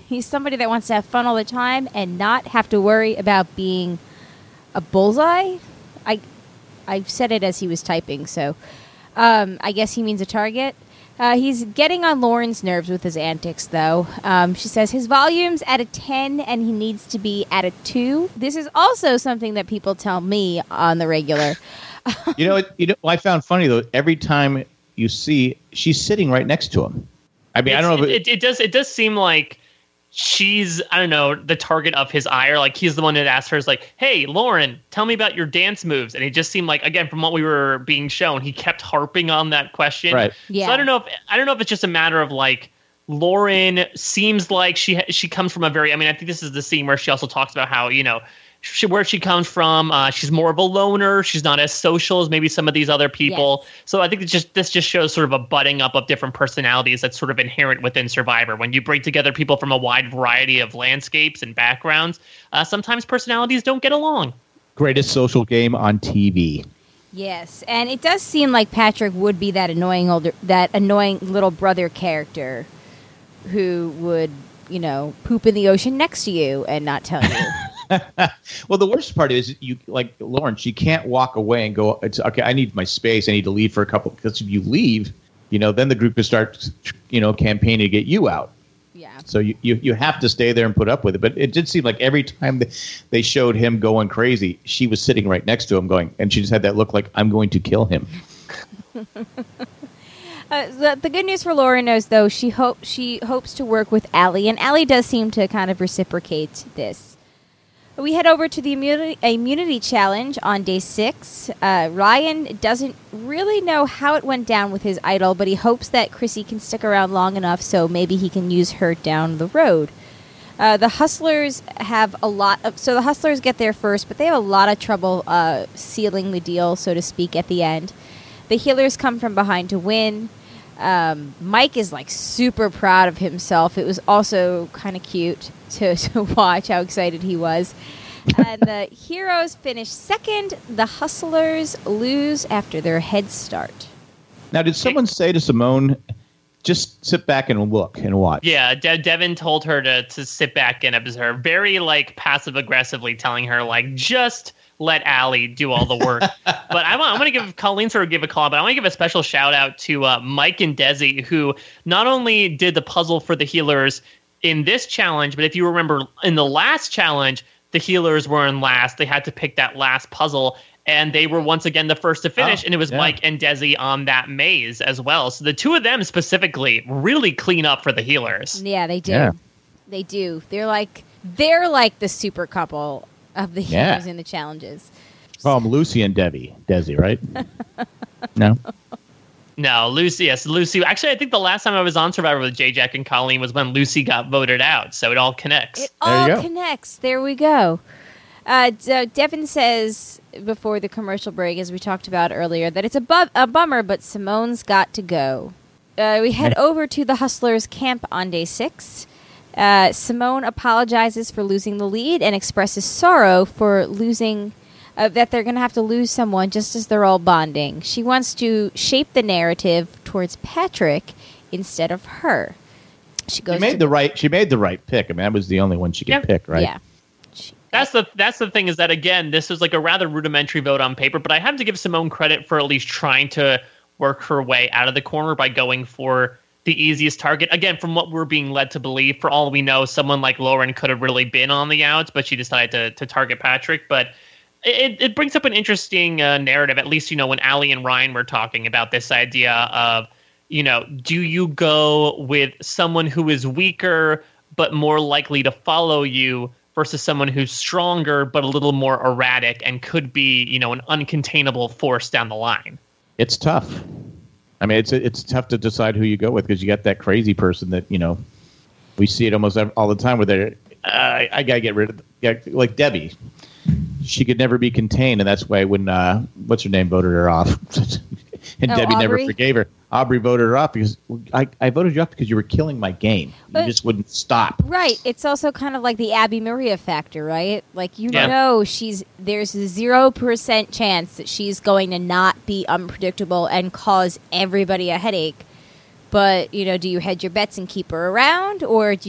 He's somebody that wants to have fun all the time and not have to worry about being a bullseye. I said it as he was typing, so I guess he means a target. He's getting on Lauren's nerves with his antics, though. She says his volume's at a 10 and he needs to be at a 2. This is also something that people tell me on the regular. You know, I found funny, though, every time you see, she's sitting right next to him. I mean, I don't know if it does seem like she's, I don't know, the target of his ire. Like, he's the one that asked her, is like, hey, Lauren, tell me about your dance moves. And it just seemed like, again, from what we were being shown, he kept harping on that question. Right. Yeah. So I don't know if it's just a matter of, like, Lauren seems like she comes from a very, I mean, I think this is the scene where she also talks about how, you know, where she comes from, she's more of a loner. She's not as social as maybe some of these other people. Yes. So I think this just shows sort of a butting up of different personalities that's sort of inherent within Survivor. When you bring together people from a wide variety of landscapes and backgrounds, sometimes personalities don't get along. Greatest social game on TV. Yes, and it does seem like Patrick would be that annoying little brother character who would, you know, poop in the ocean next to you and not tell you. Well, the worst part is you, like Lauren, she can't walk away and go, it's okay, I need my space. I need to leave for a couple, because if you leave, you know, then the group can start, you know, campaigning to get you out. Yeah. So you have to stay there and put up with it. But it did seem like every time they showed him going crazy, she was sitting right next to him going, and she just had that look like, I'm going to kill him. The good news for Lauren is, though, she hopes to work with Allie, and Allie does seem to kind of reciprocate this. We head over to the immunity challenge on day 6. Ryan doesn't really know how it went down with his idol, but he hopes that Chrissy can stick around long enough so maybe he can use her down the road. The Hustlers have a lot of... So the Hustlers get there first, but they have a lot of trouble sealing the deal, so to speak, at the end. The Healers come from behind to win. Mike is like super proud of himself. It was also kind of cute to watch how excited he was. And the Heroes finish second. The Hustlers lose after their head start. Now, did someone say to Simone, just sit back and look and watch? Yeah, Devin told her to sit back and observe. Very, like, passive-aggressively telling her, like, just let Allie do all the work. But I want to give Colleen sort of give a call, but I want to give a special shout out to Mike and Desi, who not only did the puzzle for the Healers in this challenge, but if you remember in the last challenge, the Healers were in last. They had to pick that last puzzle, and they were once again the first to finish, and it was Mike and Desi on that maze as well. So the two of them specifically really clean up for the Healers. Yeah, they do. Yeah. They do. They're like the super couple of the Heroes in the challenges. Oh, Lucy and Desi, right? No, Lucy. Yes, Lucy. Actually, I think the last time I was on Survivor with J. Jack and Colleen was when Lucy got voted out. So it all connects. It all connects. There we go. Devin says before the commercial break, as we talked about earlier, that it's a bummer, but Simone's got to go. We head over to the Hustlers camp on day 6. Simone apologizes for losing the lead and expresses sorrow for losing, that they're going to have to lose someone just as they're all bonding. She wants to shape the narrative towards Patrick instead of her. She made the right pick. I mean, that was the only one she could pick, right? Yeah. That's the thing, is that, again, this was like a rather rudimentary vote on paper, but I have to give Simone credit for at least trying to work her way out of the corner by going for the easiest target. Again, from what we're being led to believe, for all we know, someone like Lauren could have really been on the outs, but she decided to target Patrick. But it brings up an interesting narrative, at least, you know, when Allie and Ryan were talking about this idea of, you know, do you go with someone who is weaker but more likely to follow you versus someone who's stronger but a little more erratic and could be, you know, an uncontainable force down the line? It's tough. I mean, it's tough to decide who you go with, because you got that crazy person that, you know, we see it almost all the time where they're, I got to get rid of, like Debbie. She could never be contained, and that's why when, what's her name, voted her off. And Debbie Aubrey? never forgave her. Aubrey voted her off because I voted you off because you were killing my game. You just wouldn't stop. Right. It's also kind of like the Abby Maria factor, right? Like, you know, there's a 0% chance that she's going to not be unpredictable and cause everybody a headache. But, you know, do you hedge your bets and keep her around, or do you just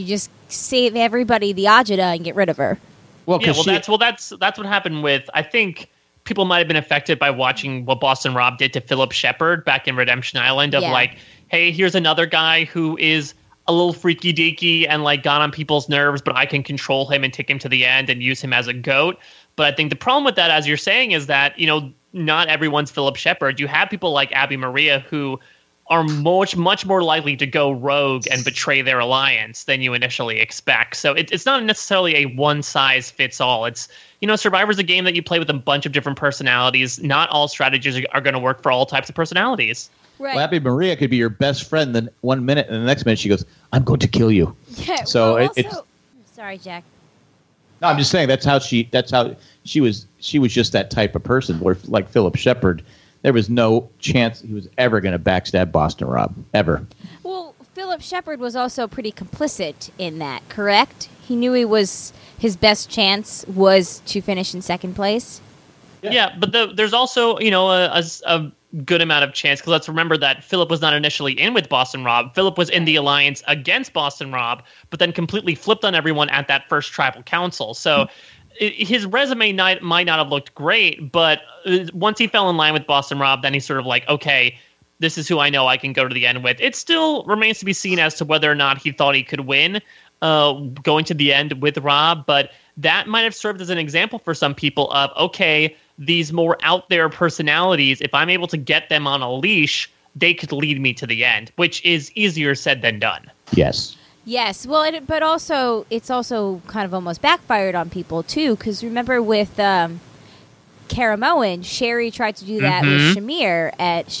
save everybody the agita and get rid of her. Well, that's what happened with, I think people might have been affected by watching what Boston Rob did to Philip Shepard back in Redemption Island of like, hey, here's another guy who is a little freaky deaky and like got on people's nerves, but I can control him and take him to the end and use him as a goat. But I think the problem with that, as you're saying, is that, not everyone's Philip Shepard. You have people like Abby Maria who are much more likely to go rogue and betray their alliance than you initially expect. So it's not necessarily a one-size-fits-all. It's, Survivor's a game that you play with a bunch of different personalities. Not all strategies are going to work for all types of personalities. Right. Well, Abby Maria could be your best friend, then 1 minute, and the next minute she goes, I'm going to kill you. Yeah, so it's... Sorry, Jack. No, I'm just saying that's how she was just that type of person, where like Philip Shepard, there was no chance he was ever going to backstab Boston Rob, ever. Well, Philip Shepard was also pretty complicit in that, correct? He knew his best chance was to finish in second place. Yeah, but there's also, a good amount of chance, because let's remember that Philip was not initially in with Boston Rob. Philip was in the alliance against Boston Rob, but then completely flipped on everyone at that first tribal council. So his resume might not have looked great, but once he fell in line with Boston Rob, then he's sort of like, okay, this is who I know I can go to the end with. It still remains to be seen as to whether or not he thought he could win going to the end with Rob, but that might have served as an example for some people of, okay, these more out there personalities, if I'm able to get them on a leash, they could lead me to the end, which is easier said than done. Yes. Yes, well, but also it's also kind of almost backfired on people too, because remember with Karamoan, Sherry tried to do that with Shamar,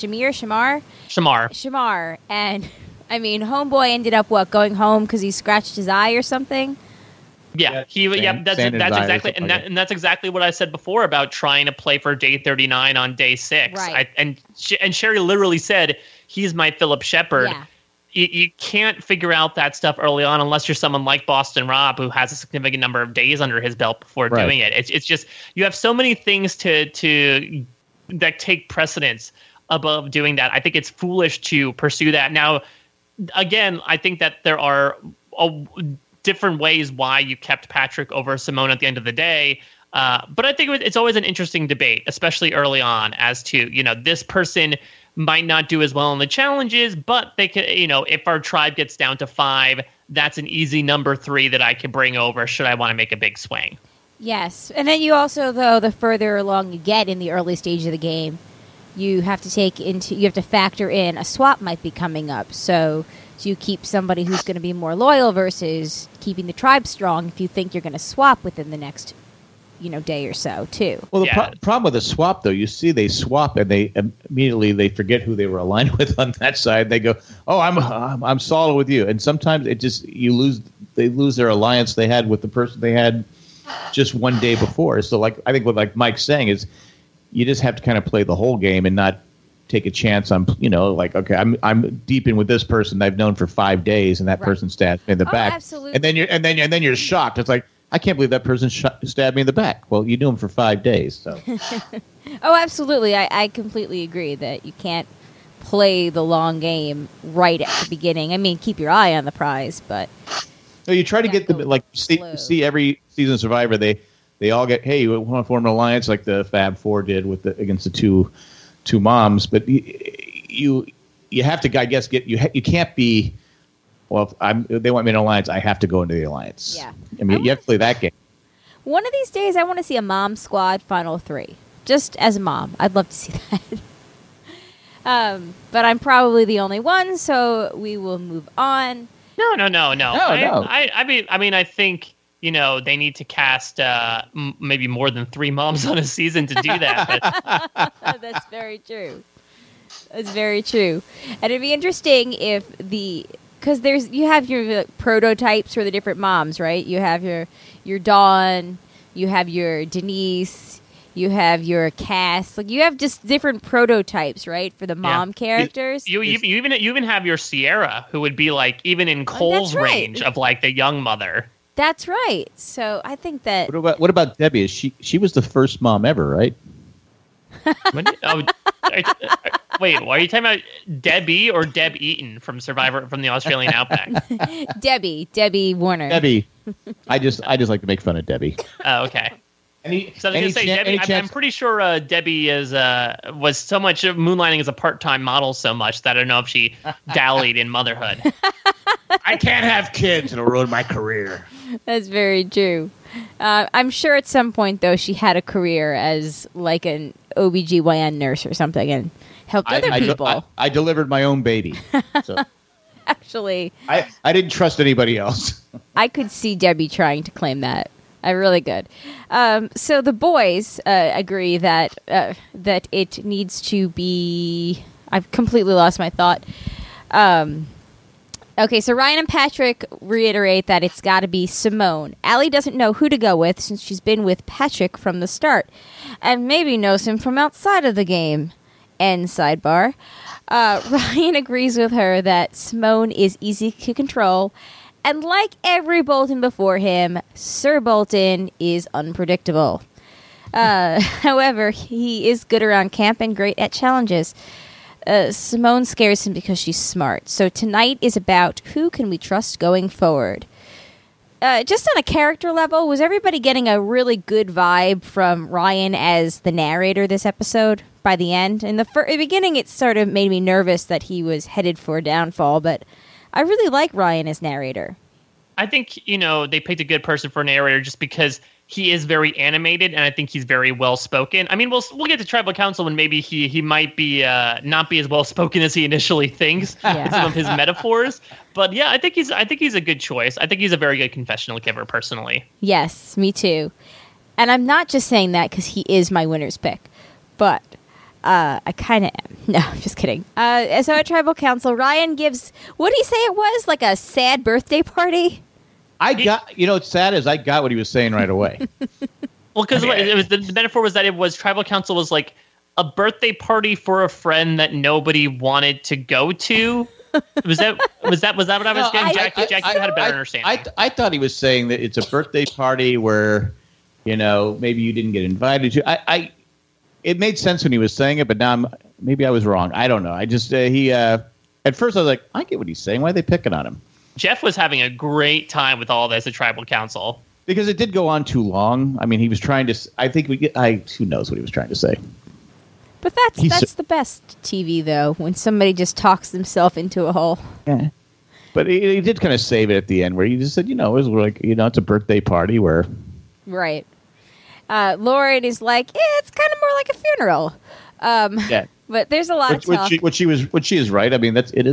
and I mean, Homeboy ended up going home because he scratched his eye or something. Yeah, that's exactly, and that's exactly what I said before about trying to play for day 39 on day 6. Right. And Sherry literally said, "He's my Philip Shepard." Yeah. You can't figure out that stuff early on unless you're someone like Boston Rob, who has a significant number of days under his belt before doing it. It's just, you have so many things to that take precedence above doing that. I think it's foolish to pursue that. Now, again, I think that there are different ways why you kept Patrick over Simone at the end of the day. But I think it's always an interesting debate, especially early on, as to, this person might not do as well in the challenges, but they could, if our tribe gets down to 5, that's an easy number 3 that I can bring over should I want to make a big swing. Yes. And then you also, though, the further along you get in the early stage of the game, you have to factor in a swap might be coming up. So you keep somebody who's going to be more loyal versus keeping the tribe strong if you think you're going to swap within the next day or so too. Well, the problem with a swap, though, you see they swap and they immediately they forget who they were aligned with on that side. They go, "Oh, I'm solid with you," and sometimes they lose their alliance they had with the person they had just one day before. So, I think what Mike's saying is, you just have to kind of play the whole game and not take a chance on, okay, I'm deep in with this person I've known for 5 days, and that person stabbed me in the back. Absolutely. And then you're shocked. It's like, I can't believe that person stabbed me in the back. Well, you knew him for 5 days, so. Oh, absolutely. I completely agree that you can't play the long game right at the beginning. I mean, keep your eye on the prize, but. No, you try to get them, see every season of Survivor, they all get, hey, you want to form an alliance like the Fab Four did against the two moms, but you have to, I guess, you can't be. Well, if they want me in an alliance, I have to go into the alliance. Yeah. I mean, you have to play that game. One of these days, I want to see a mom squad Final 3. Just as a mom. I'd love to see that. But I'm probably the only one, so we will move on. No. No. I mean, I think, they need to cast maybe more than 3 moms on a season to do that. But. That's very true. That's very true. And it'd be interesting if because you have your prototypes for the different moms, right? You have your Dawn, you have your Denise, you have your Cass. You have just different prototypes, right, for the mom characters. You even have your Sierra, who would be even in Cole's range of the young mother. That's right. So I think that. What about Debbie? She was the first mom ever, right? Wait, why are you talking about Debbie or Deb Eaton from Survivor from the Australian Outback? Debbie Warner. Debbie. I just like to make fun of Debbie. Oh, okay. So I was going to say, Debbie, I'm pretty sure Debbie was so much moonlighting as a part-time model so much that I don't know if she dallied in motherhood. I can't have kids. It'll ruin my career. That's very true. I'm sure at some point, though, she had a career as like an OBGYN nurse or something and helped other people. I delivered my own baby. So. Actually. I didn't trust anybody else. I could see Debbie trying to claim that. I really could. So the boys agree that it needs to be... I've completely lost my thought. Okay, so Ryan and Patrick reiterate that it's got to be Simone. Allie doesn't know who to go with since she's been with Patrick from the start, and maybe knows him from outside of the game. End sidebar. Ryan agrees with her that Simone is easy to control, and like every Bolton before him, Sir Bolton is unpredictable. However, he is good around camp and great at challenges. Simone scares him because she's smart. So tonight is about who can we trust going forward. Just on a character level, was everybody getting a really good vibe from Ryan as the narrator this episode by the end? In the beginning, it sort of made me nervous that he was headed for a downfall, but I really like Ryan as narrator. I think, they picked a good person for narrator just because he is very animated, and I think he's very well spoken. I mean, we'll get to Tribal Council when maybe he might be not be as well spoken as he initially thinks in some of his metaphors. But yeah, I think he's a good choice. I think he's a very good confessional giver, personally. Yes, me too. And I'm not just saying that because he is my winner's pick, but I kind of am. No, just kidding. So at Tribal Council, Ryan gives, what did he say it was? Like a sad birthday party? What's sad is I got what he was saying right away. Well, because it was the metaphor was that it was Tribal Council was like a birthday party for a friend that nobody wanted to go to. Was that what I was getting? Jackie had a better understanding. I thought he was saying that it's a birthday party where, maybe you didn't get invited to. It made sense when he was saying it, but now maybe I was wrong. I don't know. I just at first I was like, I get what he's saying. Why are they picking on him? Jeff was having a great time with all this at Tribal Council. Because it did go on too long. I mean, he was trying to... I think who knows what he was trying to say. But that's the best TV, though, when somebody just talks themselves into a hole. Yeah. But he did kind of save it at the end, where he just said, it was like, it's a birthday party where... Right. Lauren is like, it's kind of more like a funeral. Yeah. But there's a lot of talk. Which she is right. I mean,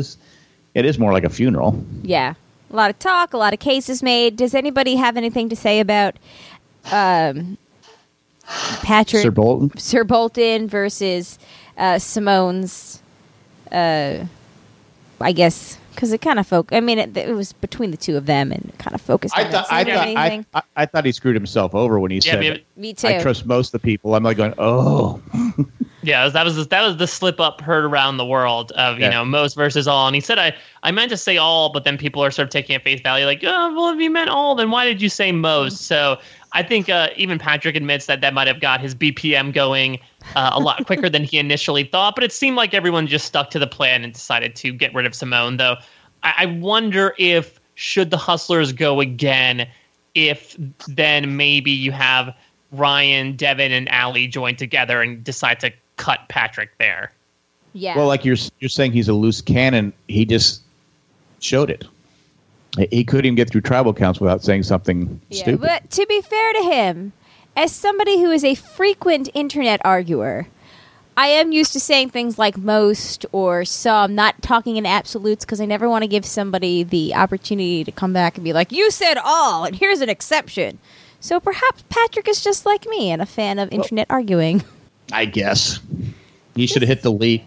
it is more like a funeral. Yeah. A lot of talk, a lot of cases made. Does anybody have anything to say about Patrick... Sir Bolton versus Simone's... I guess... Because it kind of it was between the two of them and kind of focused on I thought he screwed himself over when he said, me too. I trust most of the people. I'm like going, oh... Yeah, that was the slip up heard around the world of most versus all, and he said I meant to say all, but then people are sort of taking it face value like, oh, well, if you meant all, then why did you say most? So I think even Patrick admits that might have got his BPM going a lot quicker than he initially thought, but it seemed like everyone just stuck to the plan and decided to get rid of Simone. Though I wonder if should the Hustlers go again, if then maybe you have Ryan, Devin, and Allie join together and decide to cut Patrick there. Yeah. Well, like you're saying he's a loose cannon. He just showed it. He couldn't even get through Tribal Council without saying something stupid. But to be fair to him, as somebody who is a frequent internet arguer, I am used to saying things like most or some, not talking in absolutes, because I never want to give somebody the opportunity to come back and be like, you said all, and here's an exception. So perhaps Patrick is just like me and a fan of internet arguing. I guess. You should have hit delete.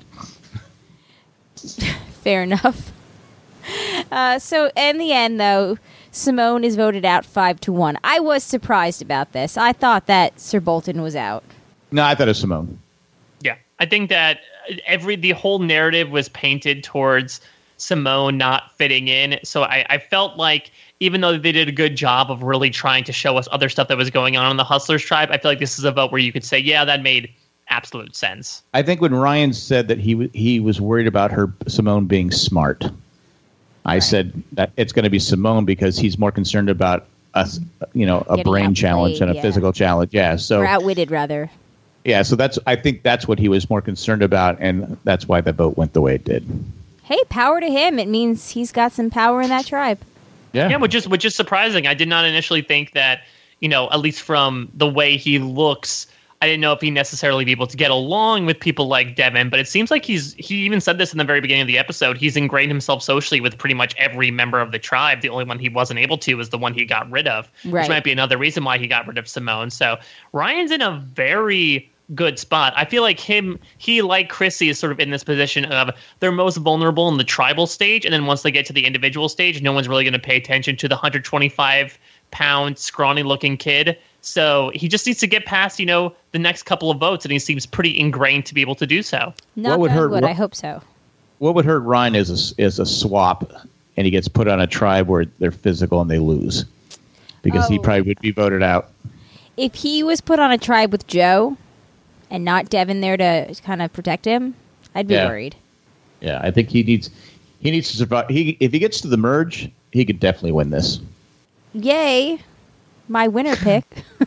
Fair enough. So in the end, though, Simone is voted out 5-1. I was surprised about this. I thought that Sir Bolton was out. No, I thought it was Simone. Yeah, I think that the whole narrative was painted towards Simone not fitting in. So I felt like even though they did a good job of really trying to show us other stuff that was going on in the Hustlers tribe, I feel like this is a vote where you could say, yeah, that made absolute sense. I think when Ryan said that he was worried about Simone being smart, I said that it's going to be Simone because he's more concerned about a brain challenge and a physical challenge. Yeah, so or outwitted rather. Yeah, so I think that's what he was more concerned about, and that's why the vote went the way it did. Hey, power to him! It means he's got some power in that tribe. Yeah, which is surprising. I did not initially think that, at least from the way he looks, I didn't know if he'd necessarily be able to get along with people like Devin, but it seems like he even said this in the very beginning of the episode. He's ingrained himself socially with pretty much every member of the tribe. The only one he wasn't able to was the one he got rid of, which might be another reason why he got rid of Simone. So Ryan's in a very good spot. I feel like he like Chrissy is sort of in this position of they're most vulnerable in the tribal stage, and then once they get to the individual stage, no one's really going to pay attention to the 125-pound, scrawny-looking kid. So he just needs to get past, the next couple of votes, and he seems pretty ingrained to be able to do so. What would hurt? I hope so. What would hurt Ryan is a swap, and he gets put on a tribe where they're physical and they lose, because he probably would be voted out. If he was put on a tribe with Joe, and not Devin there to kind of protect him, I'd be worried. Yeah, I think he needs to survive. If he gets to the merge, he could definitely win this. Yay. My winner pick.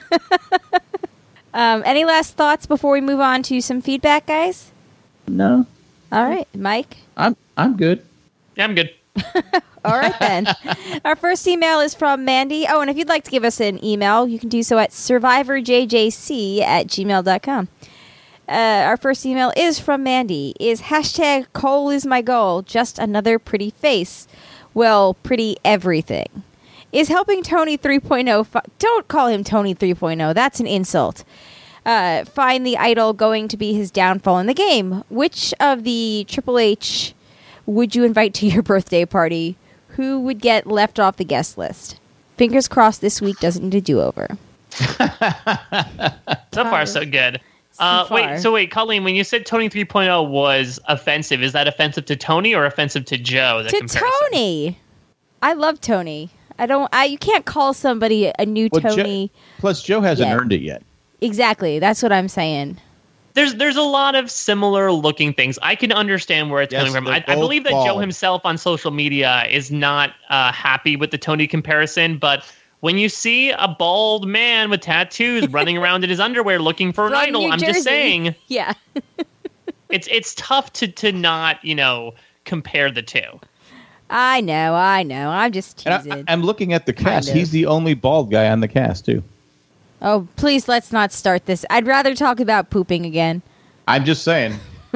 Any last thoughts before we move on to some feedback, guys? No. All right, Mike? I'm good. Yeah, I'm good. All right, then. Our first email is from Mandy. Oh, and if you'd like to give us an email, you can do so at survivorjjc@gmail.com. Our first email is from Mandy. Is hashtag Cole is my goal just another pretty face? Well, pretty everything. Is helping Tony 3.0... Don't call him Tony 3.0. That's an insult. Find the idol going to be his downfall in the game. Which of the Triple H would you invite to your birthday party? Who would get left off the guest list? Fingers crossed this week doesn't need a do-over. So far, so good. Wait, Colleen, when you said Tony 3.0 was offensive, is that offensive to Tony or offensive to Joe? Tony! I love Tony. You can't call somebody a new Tony. Plus, Joe hasn't earned it yet. Exactly. That's what I'm saying. There's a lot of similar looking things. I can understand where it's coming from. I believe that Joe himself on social media is not happy with the Tony comparison, but when you see a bald man with tattoos running around in his underwear looking for an idol, I'm just saying. Yeah. it's tough to not, compare the two. I know. I'm just teasing. I'm looking at the cast. He's the only bald guy on the cast, too. Oh, please, let's not start this. I'd rather talk about pooping again. I'm just saying.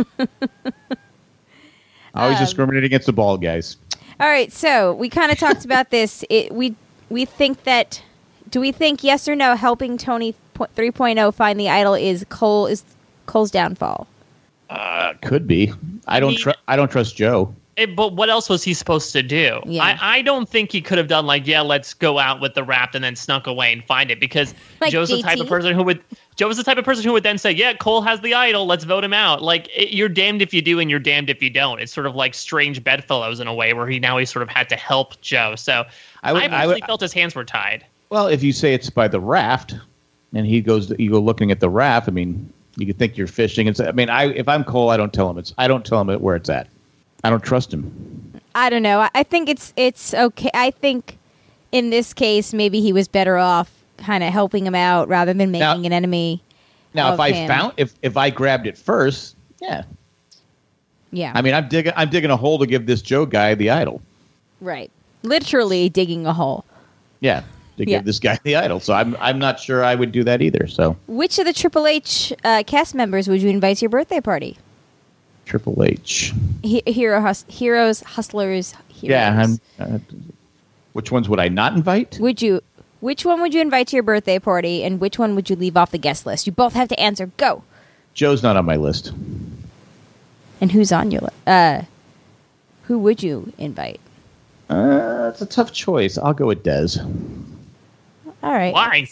Always discriminate against the bald guys. All right, so we kind of talked about this. We think that... Do we think, yes or no, helping Tony 3.0 find the idol is Cole's downfall? Could be. I don't trust Joe. But what else was he supposed to do? Yeah. I don't think he could have done let's go out with the Raft and then snuck away and find it, because Joe's the type of person who would then say, yeah, Cole has the idol, let's vote him out. You're damned if you do and you're damned if you don't. It's sort of like strange bedfellows in a way where he sort of had to help Joe. So I felt his hands were tied. Well, if you say it's by the Raft and you go looking at the Raft, you could think you're fishing. If I'm Cole, I don't tell him where it's at. I don't trust him. I don't know. I think it's okay. I think in this case, maybe he was better off kind of helping him out rather than making an enemy. Now, if I grabbed it first, yeah. I'm digging a hole to give this Joe guy the idol. Right. Literally digging a hole. Yeah. Give this guy the idol. So I'm not sure I would do that either. So, which of the Triple H cast members would you invite to your birthday party? Triple H. Heroes, hustlers, heroes. Yeah. Which ones would I not invite? Which one would you invite to your birthday party, and which one would you leave off the guest list? You both have to answer. Go. Joe's not on my list. And who's on your list? Who would you invite? It's a tough choice. I'll go with Dez. All right. Why?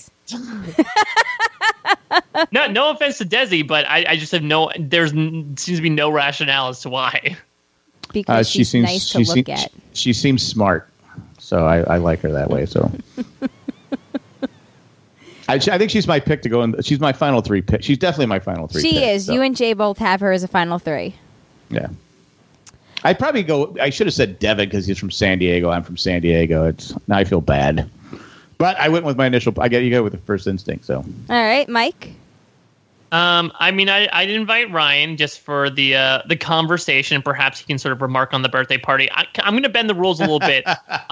No offense to Desi, but I just have seems to be no rationale as to why. Because she's nice to look at. She seems smart, so I like her that way. So, I think she's my pick to go in. She's my final 3 pick. She's definitely my final 3. She is. So. You and Jay both have her as a final 3. Yeah. I'd probably go. I should have said Devin because he's from San Diego. I'm from San Diego. Now I feel bad. But I went with my initial. You go with the first instinct. So. All right, Mike. I'd invite Ryan just for the conversation. Perhaps he can sort of remark on the birthday party. I'm going to bend the rules a little bit.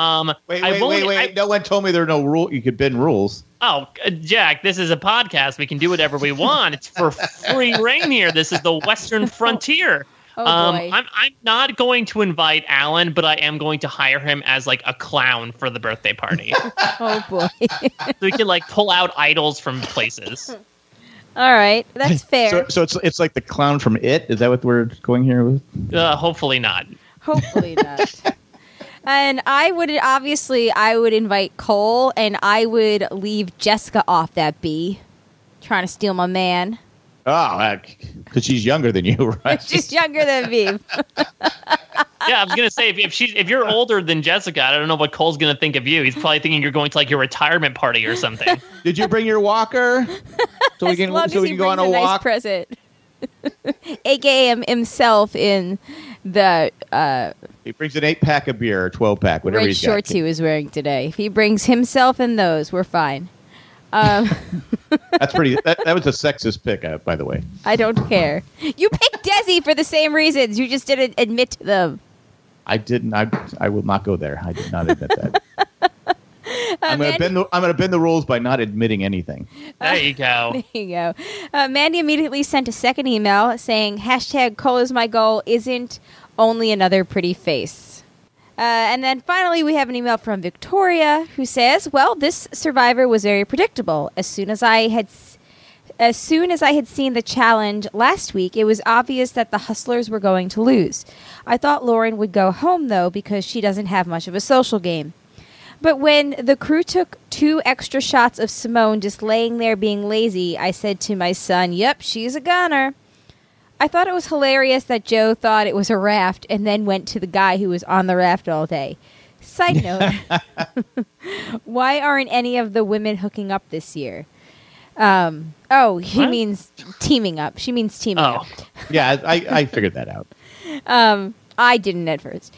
Wait. No one told me there are no rule. You could bend rules. Oh, Jack, this is a podcast. We can do whatever we want. It's for free reign here. This is the Western frontier. Oh, boy. I'm not going to invite Alan, but I am going to hire him as like a clown for the birthday party. Oh boy! So we can like pull out idols from places. All right, that's fair. So it's like the clown from It. Is that what we're going here with? Hopefully not. Hopefully not. And I would invite Cole, and I would leave Jessica off that bee, trying to steal my man. Oh, because she's younger than you, right? She's younger than me. Yeah, I was gonna say if you're older than Jessica, I don't know what Cole's gonna think of you. He's probably thinking you're going to like your retirement party or something. Did you bring your walker? So we can go on a walk. Nice present. AKA himself in the. He brings an 8-pack of beer, or 12-pack, whatever he's got. Shorts he was wearing today. If he brings himself in those, we're fine. That's pretty. That was a sexist pick, by the way. I don't care. You picked Desi for the same reasons. You just didn't admit to them. I didn't. I will not go there. I did not admit that. I'm going to bend the rules by not admitting anything. There you go. There you go. Mandy immediately sent a second email saying #Cole is my goal isn't only another pretty face. And then finally, we have an email from Victoria who says, well, this Survivor was very predictable. As soon as I had seen the challenge last week, it was obvious that the Hustlers were going to lose. I thought Lauren would go home, though, because she doesn't have much of a social game. But when the crew took 2 extra shots of Simone just laying there being lazy, I said to my son, yep, she's a goner. I thought it was hilarious that Joe thought it was a raft and then went to the guy who was on the raft all day. Side note, why aren't any of the women hooking up this year? He means teaming up. She means teaming up. Yeah, I figured that out. I didn't at first.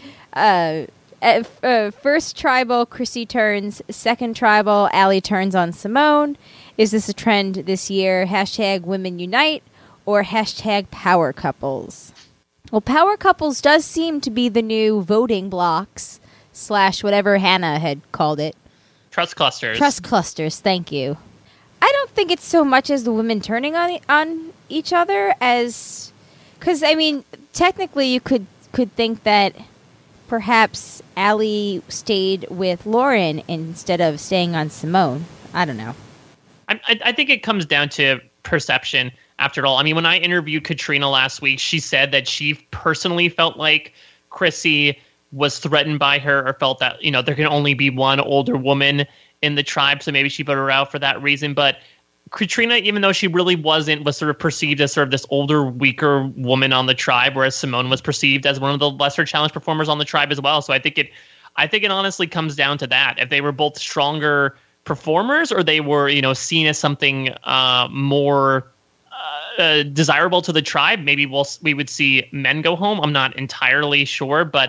First tribal, Chrissy turns. Second tribal, Allie turns on Simone. Is this a trend this year? #Women Unite. Or #power couples. Well, power couples does seem to be the new voting blocks / whatever Hannah had called it. Trust clusters. Trust clusters, thank you. I don't think it's so much as the women turning on each other as... Because, I mean, technically you could think that perhaps Allie stayed with Lauren instead of staying on Simone. I don't know. I think it comes down to perception. After all, I mean, when I interviewed Katrina last week, she said that she personally felt like Chrissy was threatened by her or felt that, there can only be one older woman in the tribe. So maybe she put her out for that reason. But Katrina, even though she really was sort of perceived as sort of this older, weaker woman on the tribe, whereas Simone was perceived as one of the lesser challenge performers on the tribe as well. So I think it honestly comes down to that. If they were both stronger performers or they were, seen as something more desirable to the tribe, maybe we would see men go home. I'm not entirely sure, but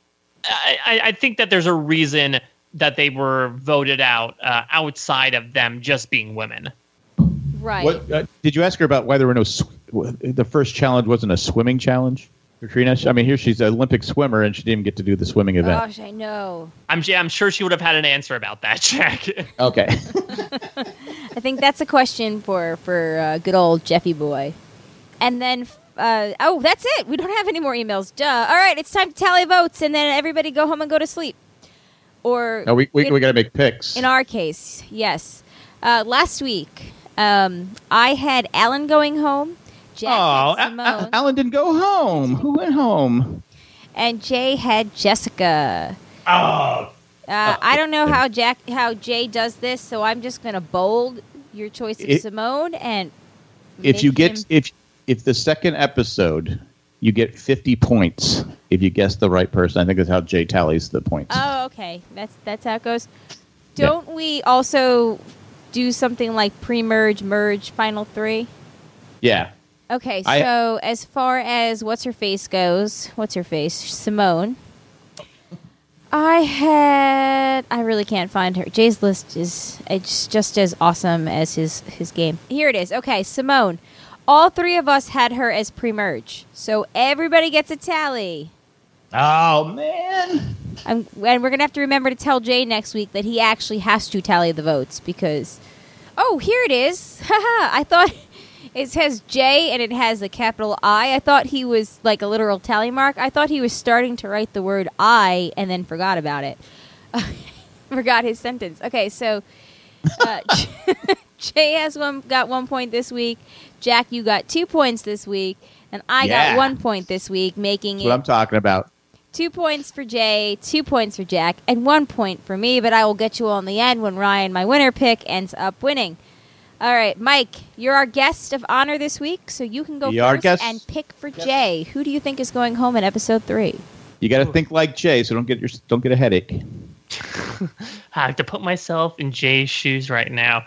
I think that there's a reason that they were voted out outside of them just being women. Right. What did you ask her about why there were no? The first challenge wasn't a swimming challenge, Katrina. I mean, here she's an Olympic swimmer and she didn't get to do the swimming event. Gosh, I know. I'm sure she would have had an answer about that, Jack. Okay. I think that's a question for good old Jeffy boy. And then, that's it. We don't have any more emails. Duh. All right, it's time to tally votes, and then everybody go home and go to sleep. Or no, we got to make picks. In our case, yes. Last week, I had Alan going home. Jack had Simone. Alan didn't go home. Who went home? And Jay had Jessica. Oh. I don't know how Jay does this, so I'm just going to bold your choice of Simone and if the second episode you get 50 points if you guess the right person. I think that's how Jay tallies the points. Oh, okay. That's how it goes. Don't we also do something like pre-merge, merge, final three? Yeah. Okay, so as far as what's-her-face goes, Simone. I really can't find her. Jay's list it's just as awesome as his game. Here it is. Okay, Simone. All three of us had her as pre-merge. So everybody gets a tally. Oh, man. And we're going to have to remember to tell Jay next week that he actually has to tally the votes because... Oh, here it is. Haha, I thought... It says J and it has a capital I. I thought he was like a literal tally mark. I thought he was starting to write the word I and then forgot about it. Forgot his sentence. Okay, so Jay got 1 point this week. Jack, you got 2 points this week. And I got 1 point this week, making That's what I'm talking about. 2 points for Jay, 2 points for Jack, and 1 point for me. But I will get you all in the end when Ryan, my winner pick, ends up winning. All right, Mike, you're our guest of honor this week, so you can go first and pick for Jay. Who do you think is going home in episode 3? You got to think like Jay, so don't get a headache. I have to put myself in Jay's shoes right now.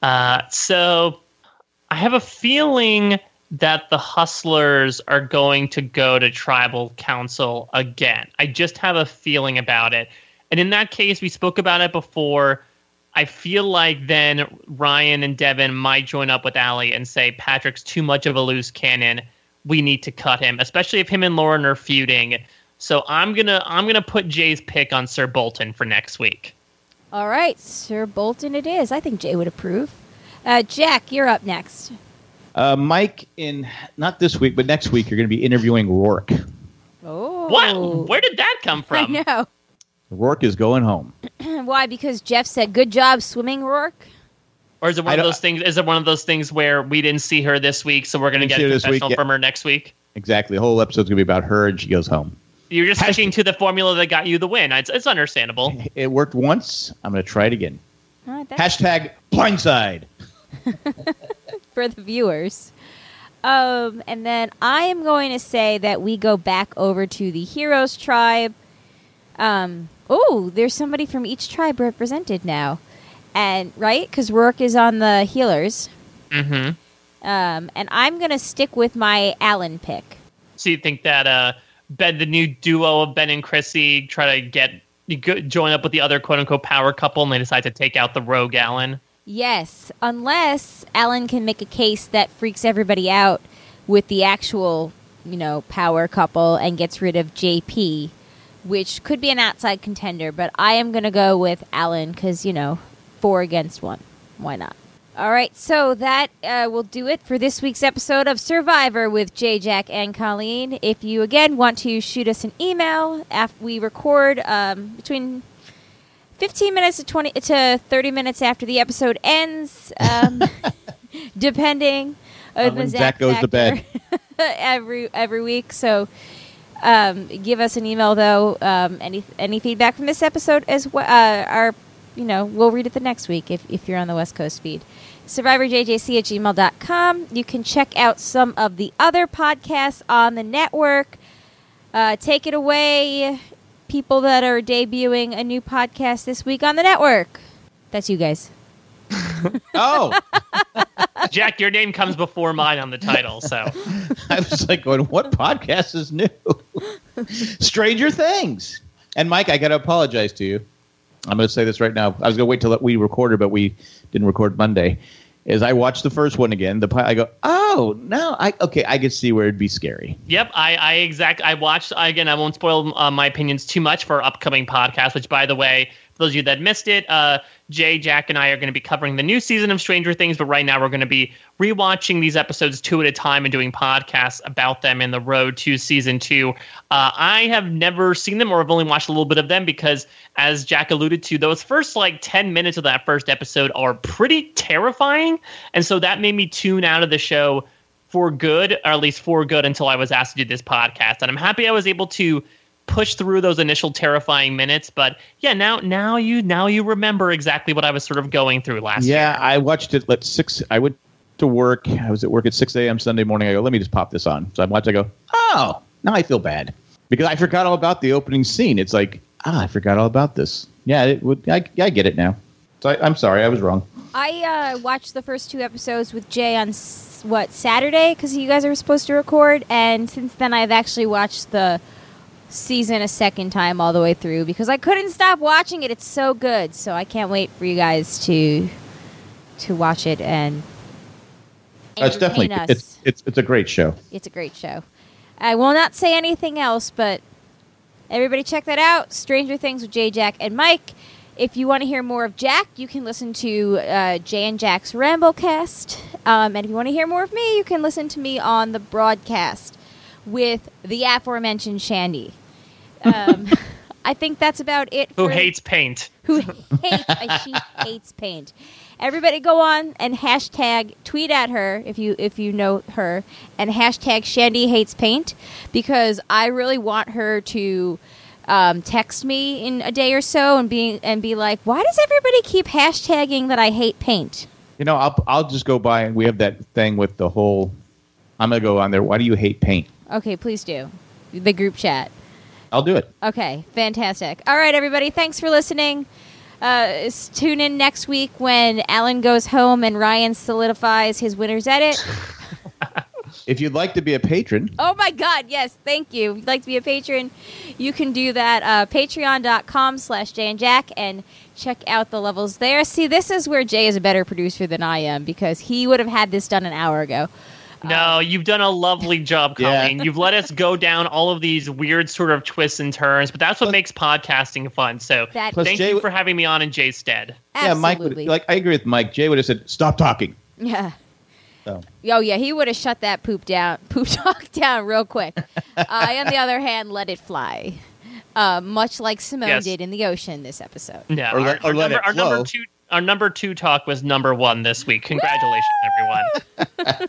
So I have a feeling that the Hustlers are going to go to Tribal Council again. I just have a feeling about it. And in that case, we spoke about it before. I feel like then Ryan and Devin might join up with Allie and say, Patrick's too much of a loose cannon. We need to cut him, especially if him and Lauren are feuding. So I'm gonna put Jay's pick on Sir Bolton for next week. All right, Sir Bolton it is. I think Jay would approve. Jack, you're up next. Mike, not this week, but next week, you're going to be interviewing Rourke. Oh. What? Where did that come from? I know. Rourke is going home. Why? Because Jeff said, "Good job swimming, Rourke." Or is it one of those things? Is it one of those things where we didn't see her this week, so we're going to get a confessional from her next week? Exactly. The whole episode's going to be about her, and she goes home. You're just sticking to the formula that got you the win. It's understandable. It worked once. I'm going to try it again. Hashtag blindside. For the viewers. And then I am going to say that we go back over to the Heroes tribe. There's somebody from each tribe represented now. And right? Because Rourke is on the healers. Mm-hmm. And I'm going to stick with my Alan pick. So you think that Ben, the new duo of Ben and Chrissy, try to join up with the other quote-unquote power couple and they decide to take out the rogue Alan? Yes, unless Alan can make a case that freaks everybody out with the actual, power couple and gets rid of JP, which could be an outside contender, but I am going to go with Alan because, 4 against 1. Why not? All right, so that will do it for this week's episode of Survivor with Jay, Jack, and Colleen. If you, again, want to shoot us an email after we record between 15 minutes to 30 minutes after the episode ends, depending on the Zach goes to bed every week. So give us an email though. Any feedback from this episode as well? We'll read it the next week if you're on the West Coast feed. SurvivorJJC@gmail.com. You can check out some of the other podcasts on the network. Take it away, people that are debuting a new podcast this week on the network. That's you guys. Oh. Jack, your name comes before mine on the title, so. I was like going, what podcast is new? Stranger Things. And Mike, I got to apologize to you. I'm going to say this right now. I was going to wait till we recorded, but we didn't record Monday. As I watched the first one again, I go, oh, no. I could see where it'd be scary. Yep. I watched, again, I won't spoil my opinions too much for our upcoming podcast, which, by the way, for those of you that missed it, Jay, Jack, and I are going to be covering the new season of Stranger Things, but right now we're going to be rewatching these episodes 2 at a time and doing podcasts about them in the road to season 2. I have never seen them or have only watched a little bit of them because, as Jack alluded to, those first 10 minutes of that first episode are pretty terrifying, and so that made me tune out of the show for good, or at least for good until I was asked to do this podcast, and I'm happy I was able to push through those initial terrifying minutes, but yeah, now you remember exactly what I was sort of going through last year. Yeah, I watched it at 6. I went to work. I was at work at 6 a.m. Sunday morning. I go, let me just pop this on. So I watch. I go, oh, now I feel bad because I forgot all about the opening scene. It's like, I forgot all about this. Yeah, I get it now. So I'm sorry, I was wrong. I watched the first 2 episodes with Jay on Saturday, because you guys are supposed to record, and since then I've actually watched the season a second time all the way through because I couldn't stop watching it. It's so good, so I can't wait for you guys to watch it and it's definitely us. It's a great show. It's a great show. I will not say anything else, but everybody check that out. Stranger Things with Jay, Jack, and Mike. If you want to hear more of Jack, you can listen to Jay and Jack's Ramblecast. And if you want to hear more of me, you can listen to me on the broadcast with the aforementioned Shandy. I think that's about it. Who hates paint? She hates paint. Everybody go on and tweet at her if you know her, and hashtag Shandy hates paint, because I really want her to text me in a day or so and be like, why does everybody keep hashtagging that I hate paint? I'll just go by, and we have that thing with the whole. I'm gonna go on there. Why do you hate paint? Okay, please do. The group chat. I'll do it. Okay, fantastic. All right, everybody, thanks for listening. Tune in next week when Alan goes home and Ryan solidifies his winner's edit. If you'd like to be a patron. Oh, my God, yes, thank you. If you'd like to be a patron, you can do that. Patreon.com/JayandJack and check out the levels there. See, this is where Jay is a better producer than I am, because he would have had this done an hour ago. No, you've done a lovely job, Colleen. Yeah. You've let us go down all of these weird sort of twists and turns, but that's what makes podcasting fun. So thank you for having me on in Jay's stead. Absolutely. Yeah, Mike I agree with Mike. Jay would have said, stop talking. Yeah. So. Oh, yeah, he would have shut that poop talk down real quick. I, on the other hand, let it fly. Much like Simone did in the ocean this episode. Yeah, our number 2 talk was number 1 this week. Congratulations, everyone.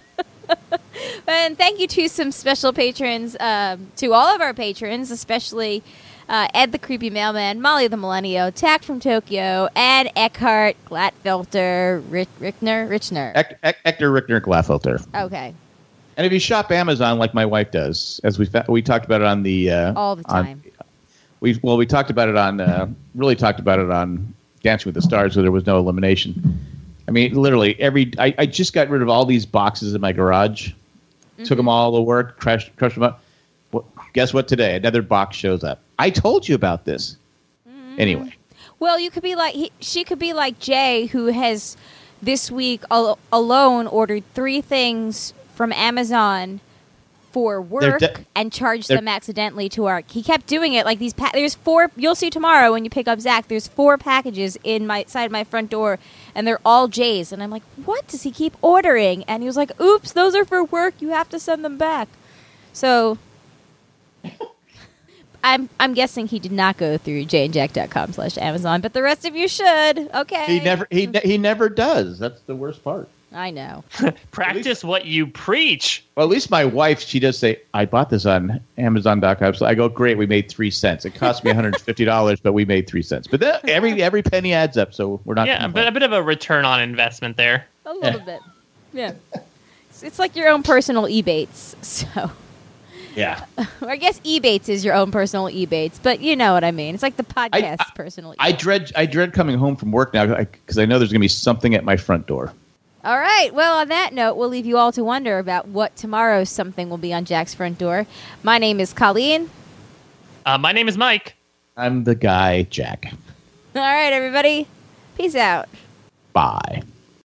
And thank you to some special patrons, to all of our patrons, especially Ed the Creepy Mailman, Molly the Millennial, Tack from Tokyo, and Eckhart, Glatfelter, Richner. Hector Rickner Glatfelter. Okay. And if you shop Amazon like my wife does, as we talked about it on the... all the time. We talked about it on... really talked about it on Dancing with the Stars, where there was no elimination. I mean, literally, I just got rid of all these boxes in my garage. Took them all to work, crushed them up. Well, guess what today? Another box shows up. I told you about this. Anyway. Well, you could be she could be like Jay, who has this week alone ordered 3 things from Amazon for work and charged them accidentally to our... He kept doing it like these... there's 4... You'll see tomorrow when you pick up Zach. There's 4 packages inside my front door, and they're all Jay's. And I'm like, what does he keep ordering? And he was like, oops, those are for work. You have to send them back. So... I'm guessing he did not go through jayandjack.com/Amazon, but the rest of you should. Okay. He never does. That's the worst part. I know. Practice what you preach. Well, at least my wife, she does say, I bought this on Amazon.com. So I go, great, we made 3 cents. It cost me $150, but we made 3 cents. But every penny adds up, so we're not... Yeah, but a bit of a return on investment there. A little bit. Yeah. It's like your own personal Ebates, so... Yeah. I guess Ebates is your own personal Ebates, but you know what I mean. It's like the podcast personal Ebates. I dread coming home from work now because I know there's going to be something at my front door. All right. Well, on that note, we'll leave you all to wonder about what tomorrow's something will be on Jack's front door. My name is Colleen. My name is Mike. I'm the guy, Jack. All right, everybody. Peace out. Bye.